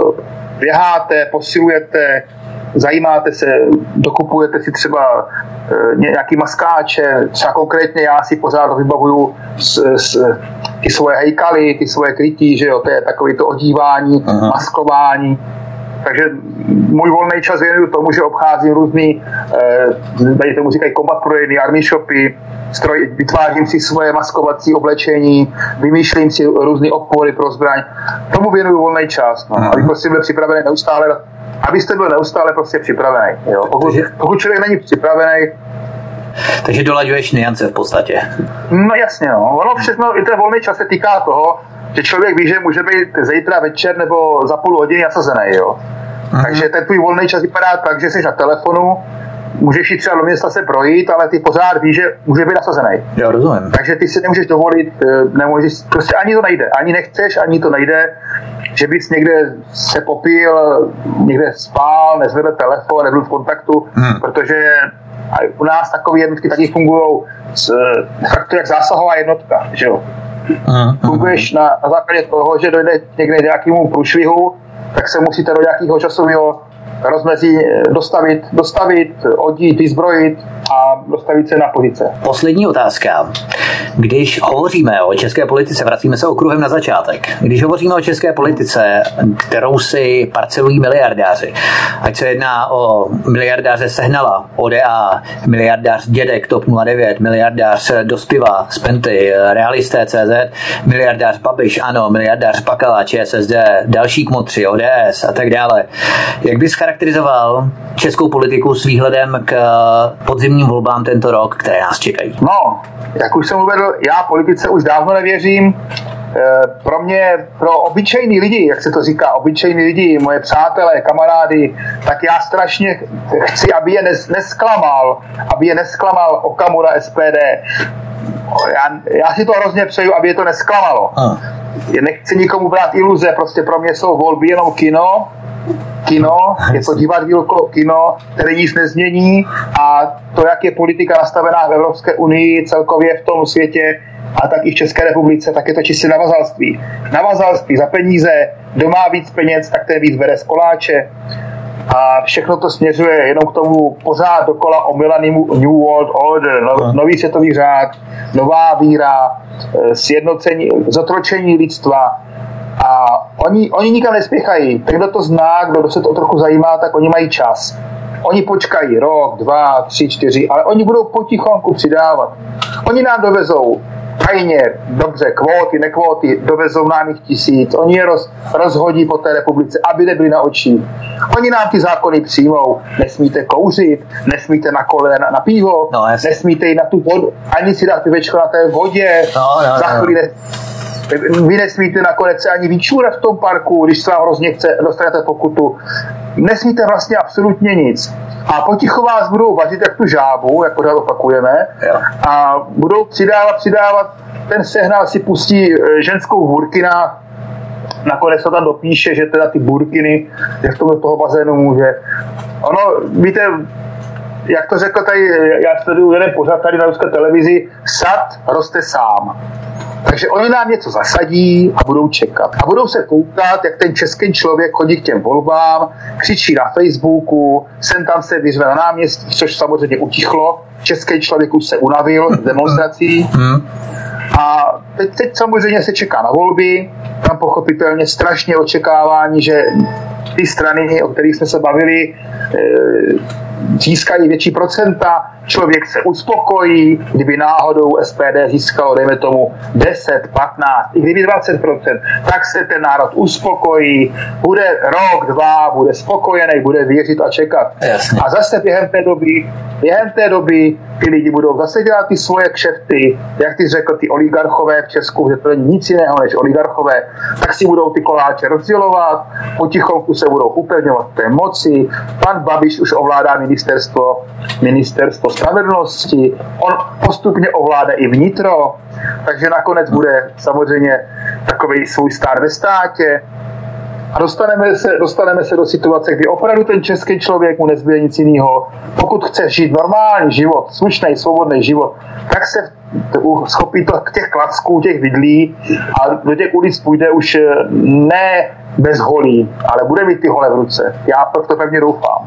běháte, posilujete, zajímáte se, dokupujete si třeba e, nějaký maskáče, třeba konkrétně já si pořád vybavuju s, s, ty svoje hejkaly, ty svoje krytí, že jo, to je takový to odívání, aha, maskování. Takže můj volný čas věnuju tomu, že obcházím různý, e, tady tomu říkají combat prodejny, army shopy, stroj, vytvářím si svoje maskovací oblečení, vymýšlím si různé opory pro zbraň. Tomu věnuju volný čas, no. Abych prostě byl připravený neustále, abyste byl neustále prostě připravený. Jo. Pokud, pokud člověk není připravený. Takže dolaďuješ niance v podstatě. No jasně, no. Ono všechno, i ten volný čas se týká toho, že člověk ví, že může být zítra večer nebo za půl hodiny nasazený, jo. Aha. Takže ten tvůj volný čas vypadá tak, že jsi na telefonu, můžeš jít třeba do města se projít, ale ty pořád víš, že může být nasazený. Já rozumím. Takže ty si nemůžeš dovolit, nemůžeš, prostě ani to nejde, ani nechceš, ani to nejde, že bys někde se popil, někde spál, nezvedl telefon, nebyl v kontaktu, hmm. protože u nás takové jednotky taky fungují fakt to jak zásahová jednotka, že jo. Hmm. Funguješ na, na základě toho, že dojde někde nějakému průšvihu, tak se musíte do nějakého časového rozmezí dostavit, dostavit, odít, vyzbrojit a dostavit se na pozice. Poslední otázka. Když hovoříme o české politice, vracíme se okruhem na začátek. Když hovoříme o české politice, kterou si parcelují miliardáři, ať se jedná o miliardáře Sehnala, O D A, miliardář Dědek, TOP nula devět, miliardář Dospiva, Spenty, Realisté tečka cé zet, miliardář Babiš, ano, miliardář Bakala, ČSSD, další kmotři, O D S a tak dále. Jak bys charakterizoval českou politiku s výhledem k podzimním volbám tento rok, které nás čekají? No, jak už jsem uvedl, já politice už dávno nevěřím. Pro mě, pro obyčejný lidi, jak se to říká, obyčejný lidi, moje přátelé, kamarády, tak já strašně chci, aby je nesklamal, aby je nesklamal Okamura S P D. Já, já si to hrozně přeju, aby je to nesklamalo. Ah. Nechci nikomu brát iluze, prostě pro mě jsou volby jenom kino, kino, je to divadýlko kino, které nic nezmění a to, jak je politika nastavená v Evropské unii, celkově v tom světě a tak i v České republice, tak je to čistě na vazalství. Na vazalství za peníze, kdo má víc peněz, tak ten víc bere z koláče a všechno to směřuje jenom k tomu pořád dokola omylanému New World Order, no, nový světový řád, nová víra, sjednocení, zotročení lidstva. A A oni, oni nikam nespěchají. Tak kdo to zná, kdo se to trochu zajímá, tak oni mají čas. Oni počkají rok, dva, tři, čtyři, ale oni budou potichonku přidávat. Oni nám dovezou tajně, dobře, kvóty, nekvóty, dovezou nám jich tisíc, oni je roz, rozhodí po té republice, aby nebyli na očích. Oni nám ty zákony přijmou, nesmíte kouřit, nesmíte na kole na, na pivo, no, nesmíte jít na tu vodu, ani si dát pivečko na té vodě, no, no, za chvíli ne, vy nesmíte nakonec se ani vyčůrat v tom parku, když se vám hrozně chce, dostanete pokutu. Nesmíte vlastně absolutně nic. A potichu vás budou vařit jak tu žábu, jak pořád opakujeme, jo. A budou přidávat, přidávat, ten sehnal si pustí ženskou v burkinách, nakonec to tam dopíše, že teda ty burkiny, jak to do toho bazénu může. Ono, víte, jak to řekl tady, já sleduju jeden pořad tady na ruské televizi, sad roste sám. Takže oni nám něco zasadí a budou čekat. A budou se koukat, jak ten český člověk chodí k těm volbám, křičí na Facebooku, sem tam se vyřve na náměstí, což samozřejmě utichlo. Český člověk už se unavil z demonstrací. A teď, teď samozřejmě se čeká na volby, tam pochopitelně strašně očekávání, že ty strany, o kterých jsme se bavili, získají větší procenta, člověk se uspokojí, kdyby náhodou S P D získalo, dejme tomu, deset, patnáct, i kdyby dvacet procent, tak se ten národ uspokojí, bude rok, dva, bude spokojený, bude věřit a čekat. Jasně. A zase během té doby, během té doby ty lidi budou zase dělat ty svoje kšefty, jak ty řekl, ty oligarchové v Česku, že to není nic jiného než oligarchové, tak si budou ty koláče rozdělovat, potichonku se budou upevňovat té moci, pan Babiš už ovládá ministerstvo, ministerstvo spravedlnosti, on postupně ovládá i vnitro, takže nakonec bude samozřejmě takový svůj stát ve státě a dostaneme se, dostaneme se do situace, kdy opravdu ten český člověk mu nezbyde nic jiného. Pokud chce žít normální život, slušný, svobodný život, tak se schopí to těch klacků, těch vidlí a do těch ulic půjde už ne bez holí, ale bude mít ty hole v ruce. Já proto pevně doufám.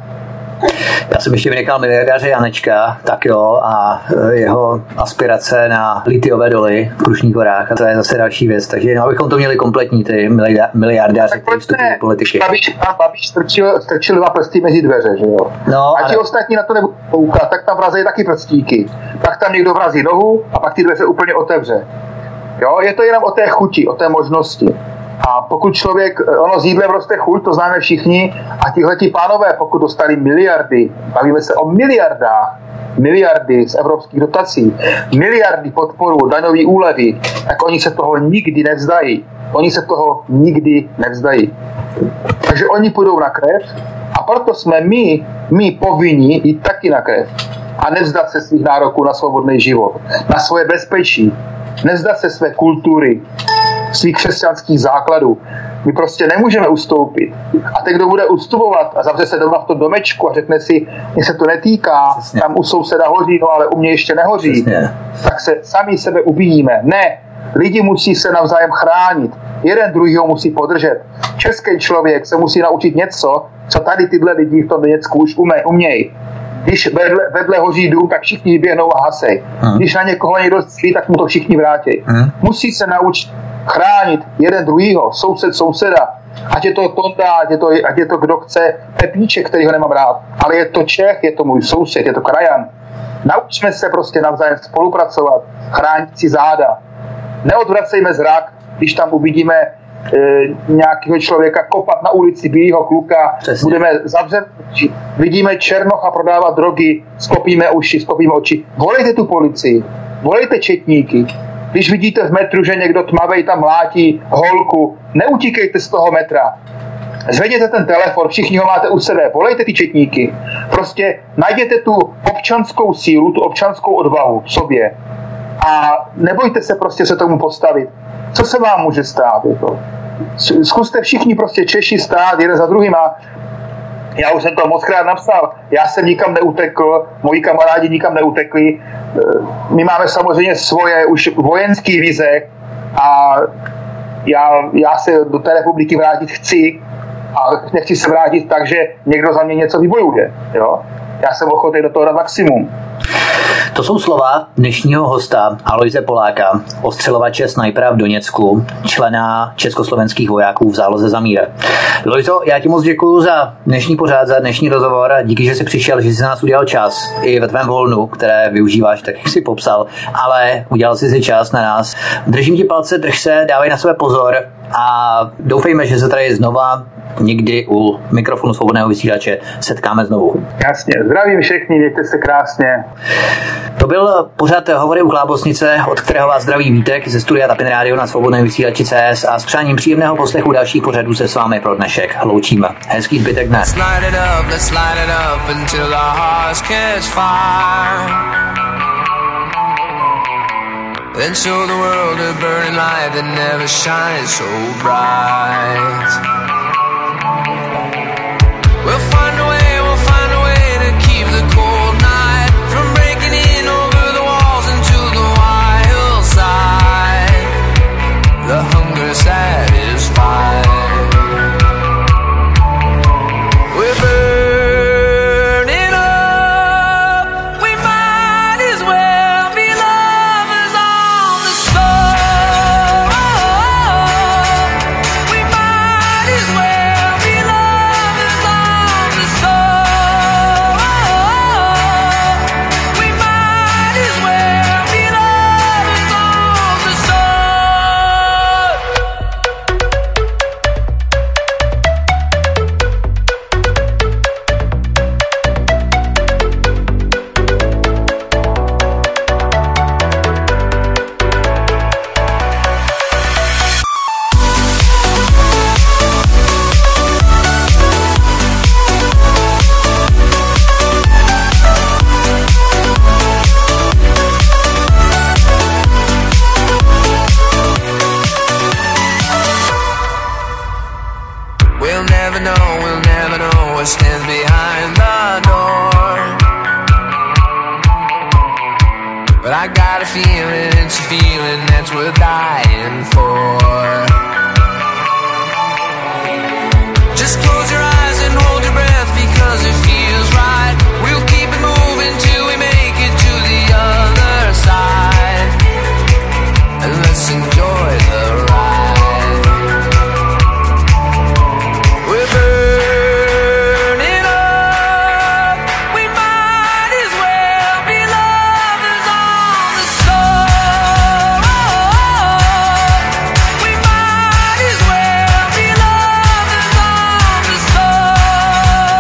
Já jsem ještě vynechal miliardáře Janečka, tak jo, a jeho aspirace na litiové doly v Krušných horách, a to je zase další věc, takže no, abychom to měli kompletní, ty miliardáře, kteří vstupují do politiky. Babiš, pan Babiš strčil, strčil dva prsty mezi dveře, že jo. No, a ti ale... ostatní na to nebudou koukat, tak tam vrazejí taky prstíky. Pak tam někdo vrazí nohu a pak ty dveře úplně otevře. Jo, je to jenom o té chuti, o té možnosti. A pokud člověk, ono s jídlem roste chuť, to známe všichni, a tihleti pánové, pokud dostali miliardy, bavíme se o miliardách, miliardy z evropských dotací, miliardy podporu, daňový úlevy, tak oni se toho nikdy nevzdají. Oni se toho nikdy nevzdají. Takže oni půjdou na krev a proto jsme my, my povinni jít taky na krev. A nevzdat se svých nároků na svobodný život, na svoje bezpečí, nevzdat se své kultury, svých křesťanských základů. My prostě nemůžeme ustoupit. A ten, kdo bude ustupovat a zavře se doma v tom domečku a řekne si, mě se to netýká, Přesně. tam u souseda hoří, no ale u mě ještě nehoří, Přesně. tak se sami sebe ubíjíme. Ne, lidi musí se navzájem chránit. Jeden druhýho musí podržet. Český člověk se musí naučit něco, co tady tyhle lidi v tom Doněcku už umějí. Když vedle, vedle hoří dům, tak všichni běhnou a hasej. Hmm. Když na někoho někdo stří, tak mu to všichni vrátí. Hmm. Musí se naučit chránit jeden druhýho, soused souseda. Ať je to Tonda, ať je to, ať je to kdo chce, Pepíček, který ho nemám rád. Ale je to Čech, je to můj soused, je to krajan. Naučme se prostě navzájem spolupracovat, chránit si záda. Neodvracejme zrak, když tam uvidíme e, nějakého člověka kopat na ulici bílého kluka, Přesně. budeme zavřet, vidíme Černocha prodávat drogy, skopíme uši, skopíme oči. Volejte tu policii, volejte četníky. Když vidíte v metru, že někdo tmavej tam mlátí holku, neutíkejte z toho metra. Zvedněte ten telefon, všichni ho máte u sebe, volejte ty četníky. Prostě najděte tu občanskou sílu, tu občanskou odvahu v sobě. A nebojte se prostě se tomu postavit. Co se vám může stát? Jako? Zkuste všichni prostě Češi stát jeden za druhým a já už jsem to mockrát napsal, já jsem nikam neutekl, moji kamarádi nikam neutekli, my máme samozřejmě svoje už vojenský vize a já, já se do té republiky vrátit chci a nechci se vrátit tak, že někdo za mě něco vybojuje. Jo? Já jsem ochotný do toho dát maximum. To jsou slova dnešního hosta Alojze Poláka, ostřelovače snajpera v Doněcku, člena československých vojáků v záloze za mír. Lojzo, já ti moc děkuju za dnešní pořád, za dnešní rozhovor. Díky, že jsi přišel, že jsi na nás udělal čas i ve tvém volnu, které využíváš, tak jak jsi popsal, ale udělal jsi si čas na nás. Držím ti palce, drž se, dávej na sebe pozor a doufejme, že se tady znova někdy u mikrofonu Svobodného vysílače setkáme znovu. Jasně, zdravím všichni, mějte se krásně. To byl pořád Hovory u Klábosnice, od kterého vás zdraví Vítek ze studia Tapin Radio na Svobodném vysílači C S a s přáním příjemného poslechu dalších pořadů se s vámi pro dnešek loučíme. Hezký zbytek dne. Then show the world a burning light that never shines so bright. We'll find a way, we'll find a way to keep the cold night from breaking in over the walls into the wild side. The hunger satisfied. We're burning up, we might as well be lovers on the soul. We might as well be lovers on the soul. We might as well be lovers on the soul. We'll never know, we'll never know what stands behind the door. But I got a feeling, it's a feeling that's worth dying for. Just close your eyes and hold your breath because it feels right. We'll keep it moving till we make it to the other side. And let's enjoy the ride. We're burning up, we might as well be lovers on the soul. We might as well be lovers on the soul.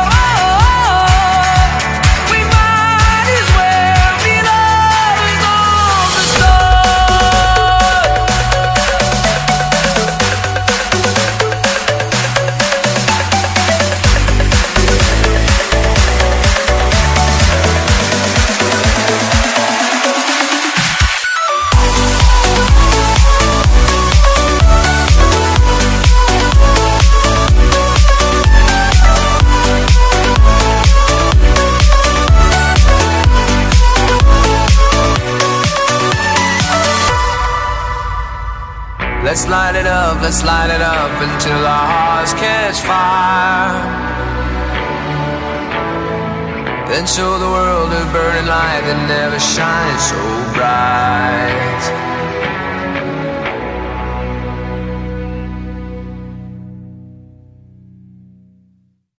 We might as well be lovers on the soul. Let's light it up, let's light it up until our hearts catch fire. Then show the world a burning light that never shines so bright.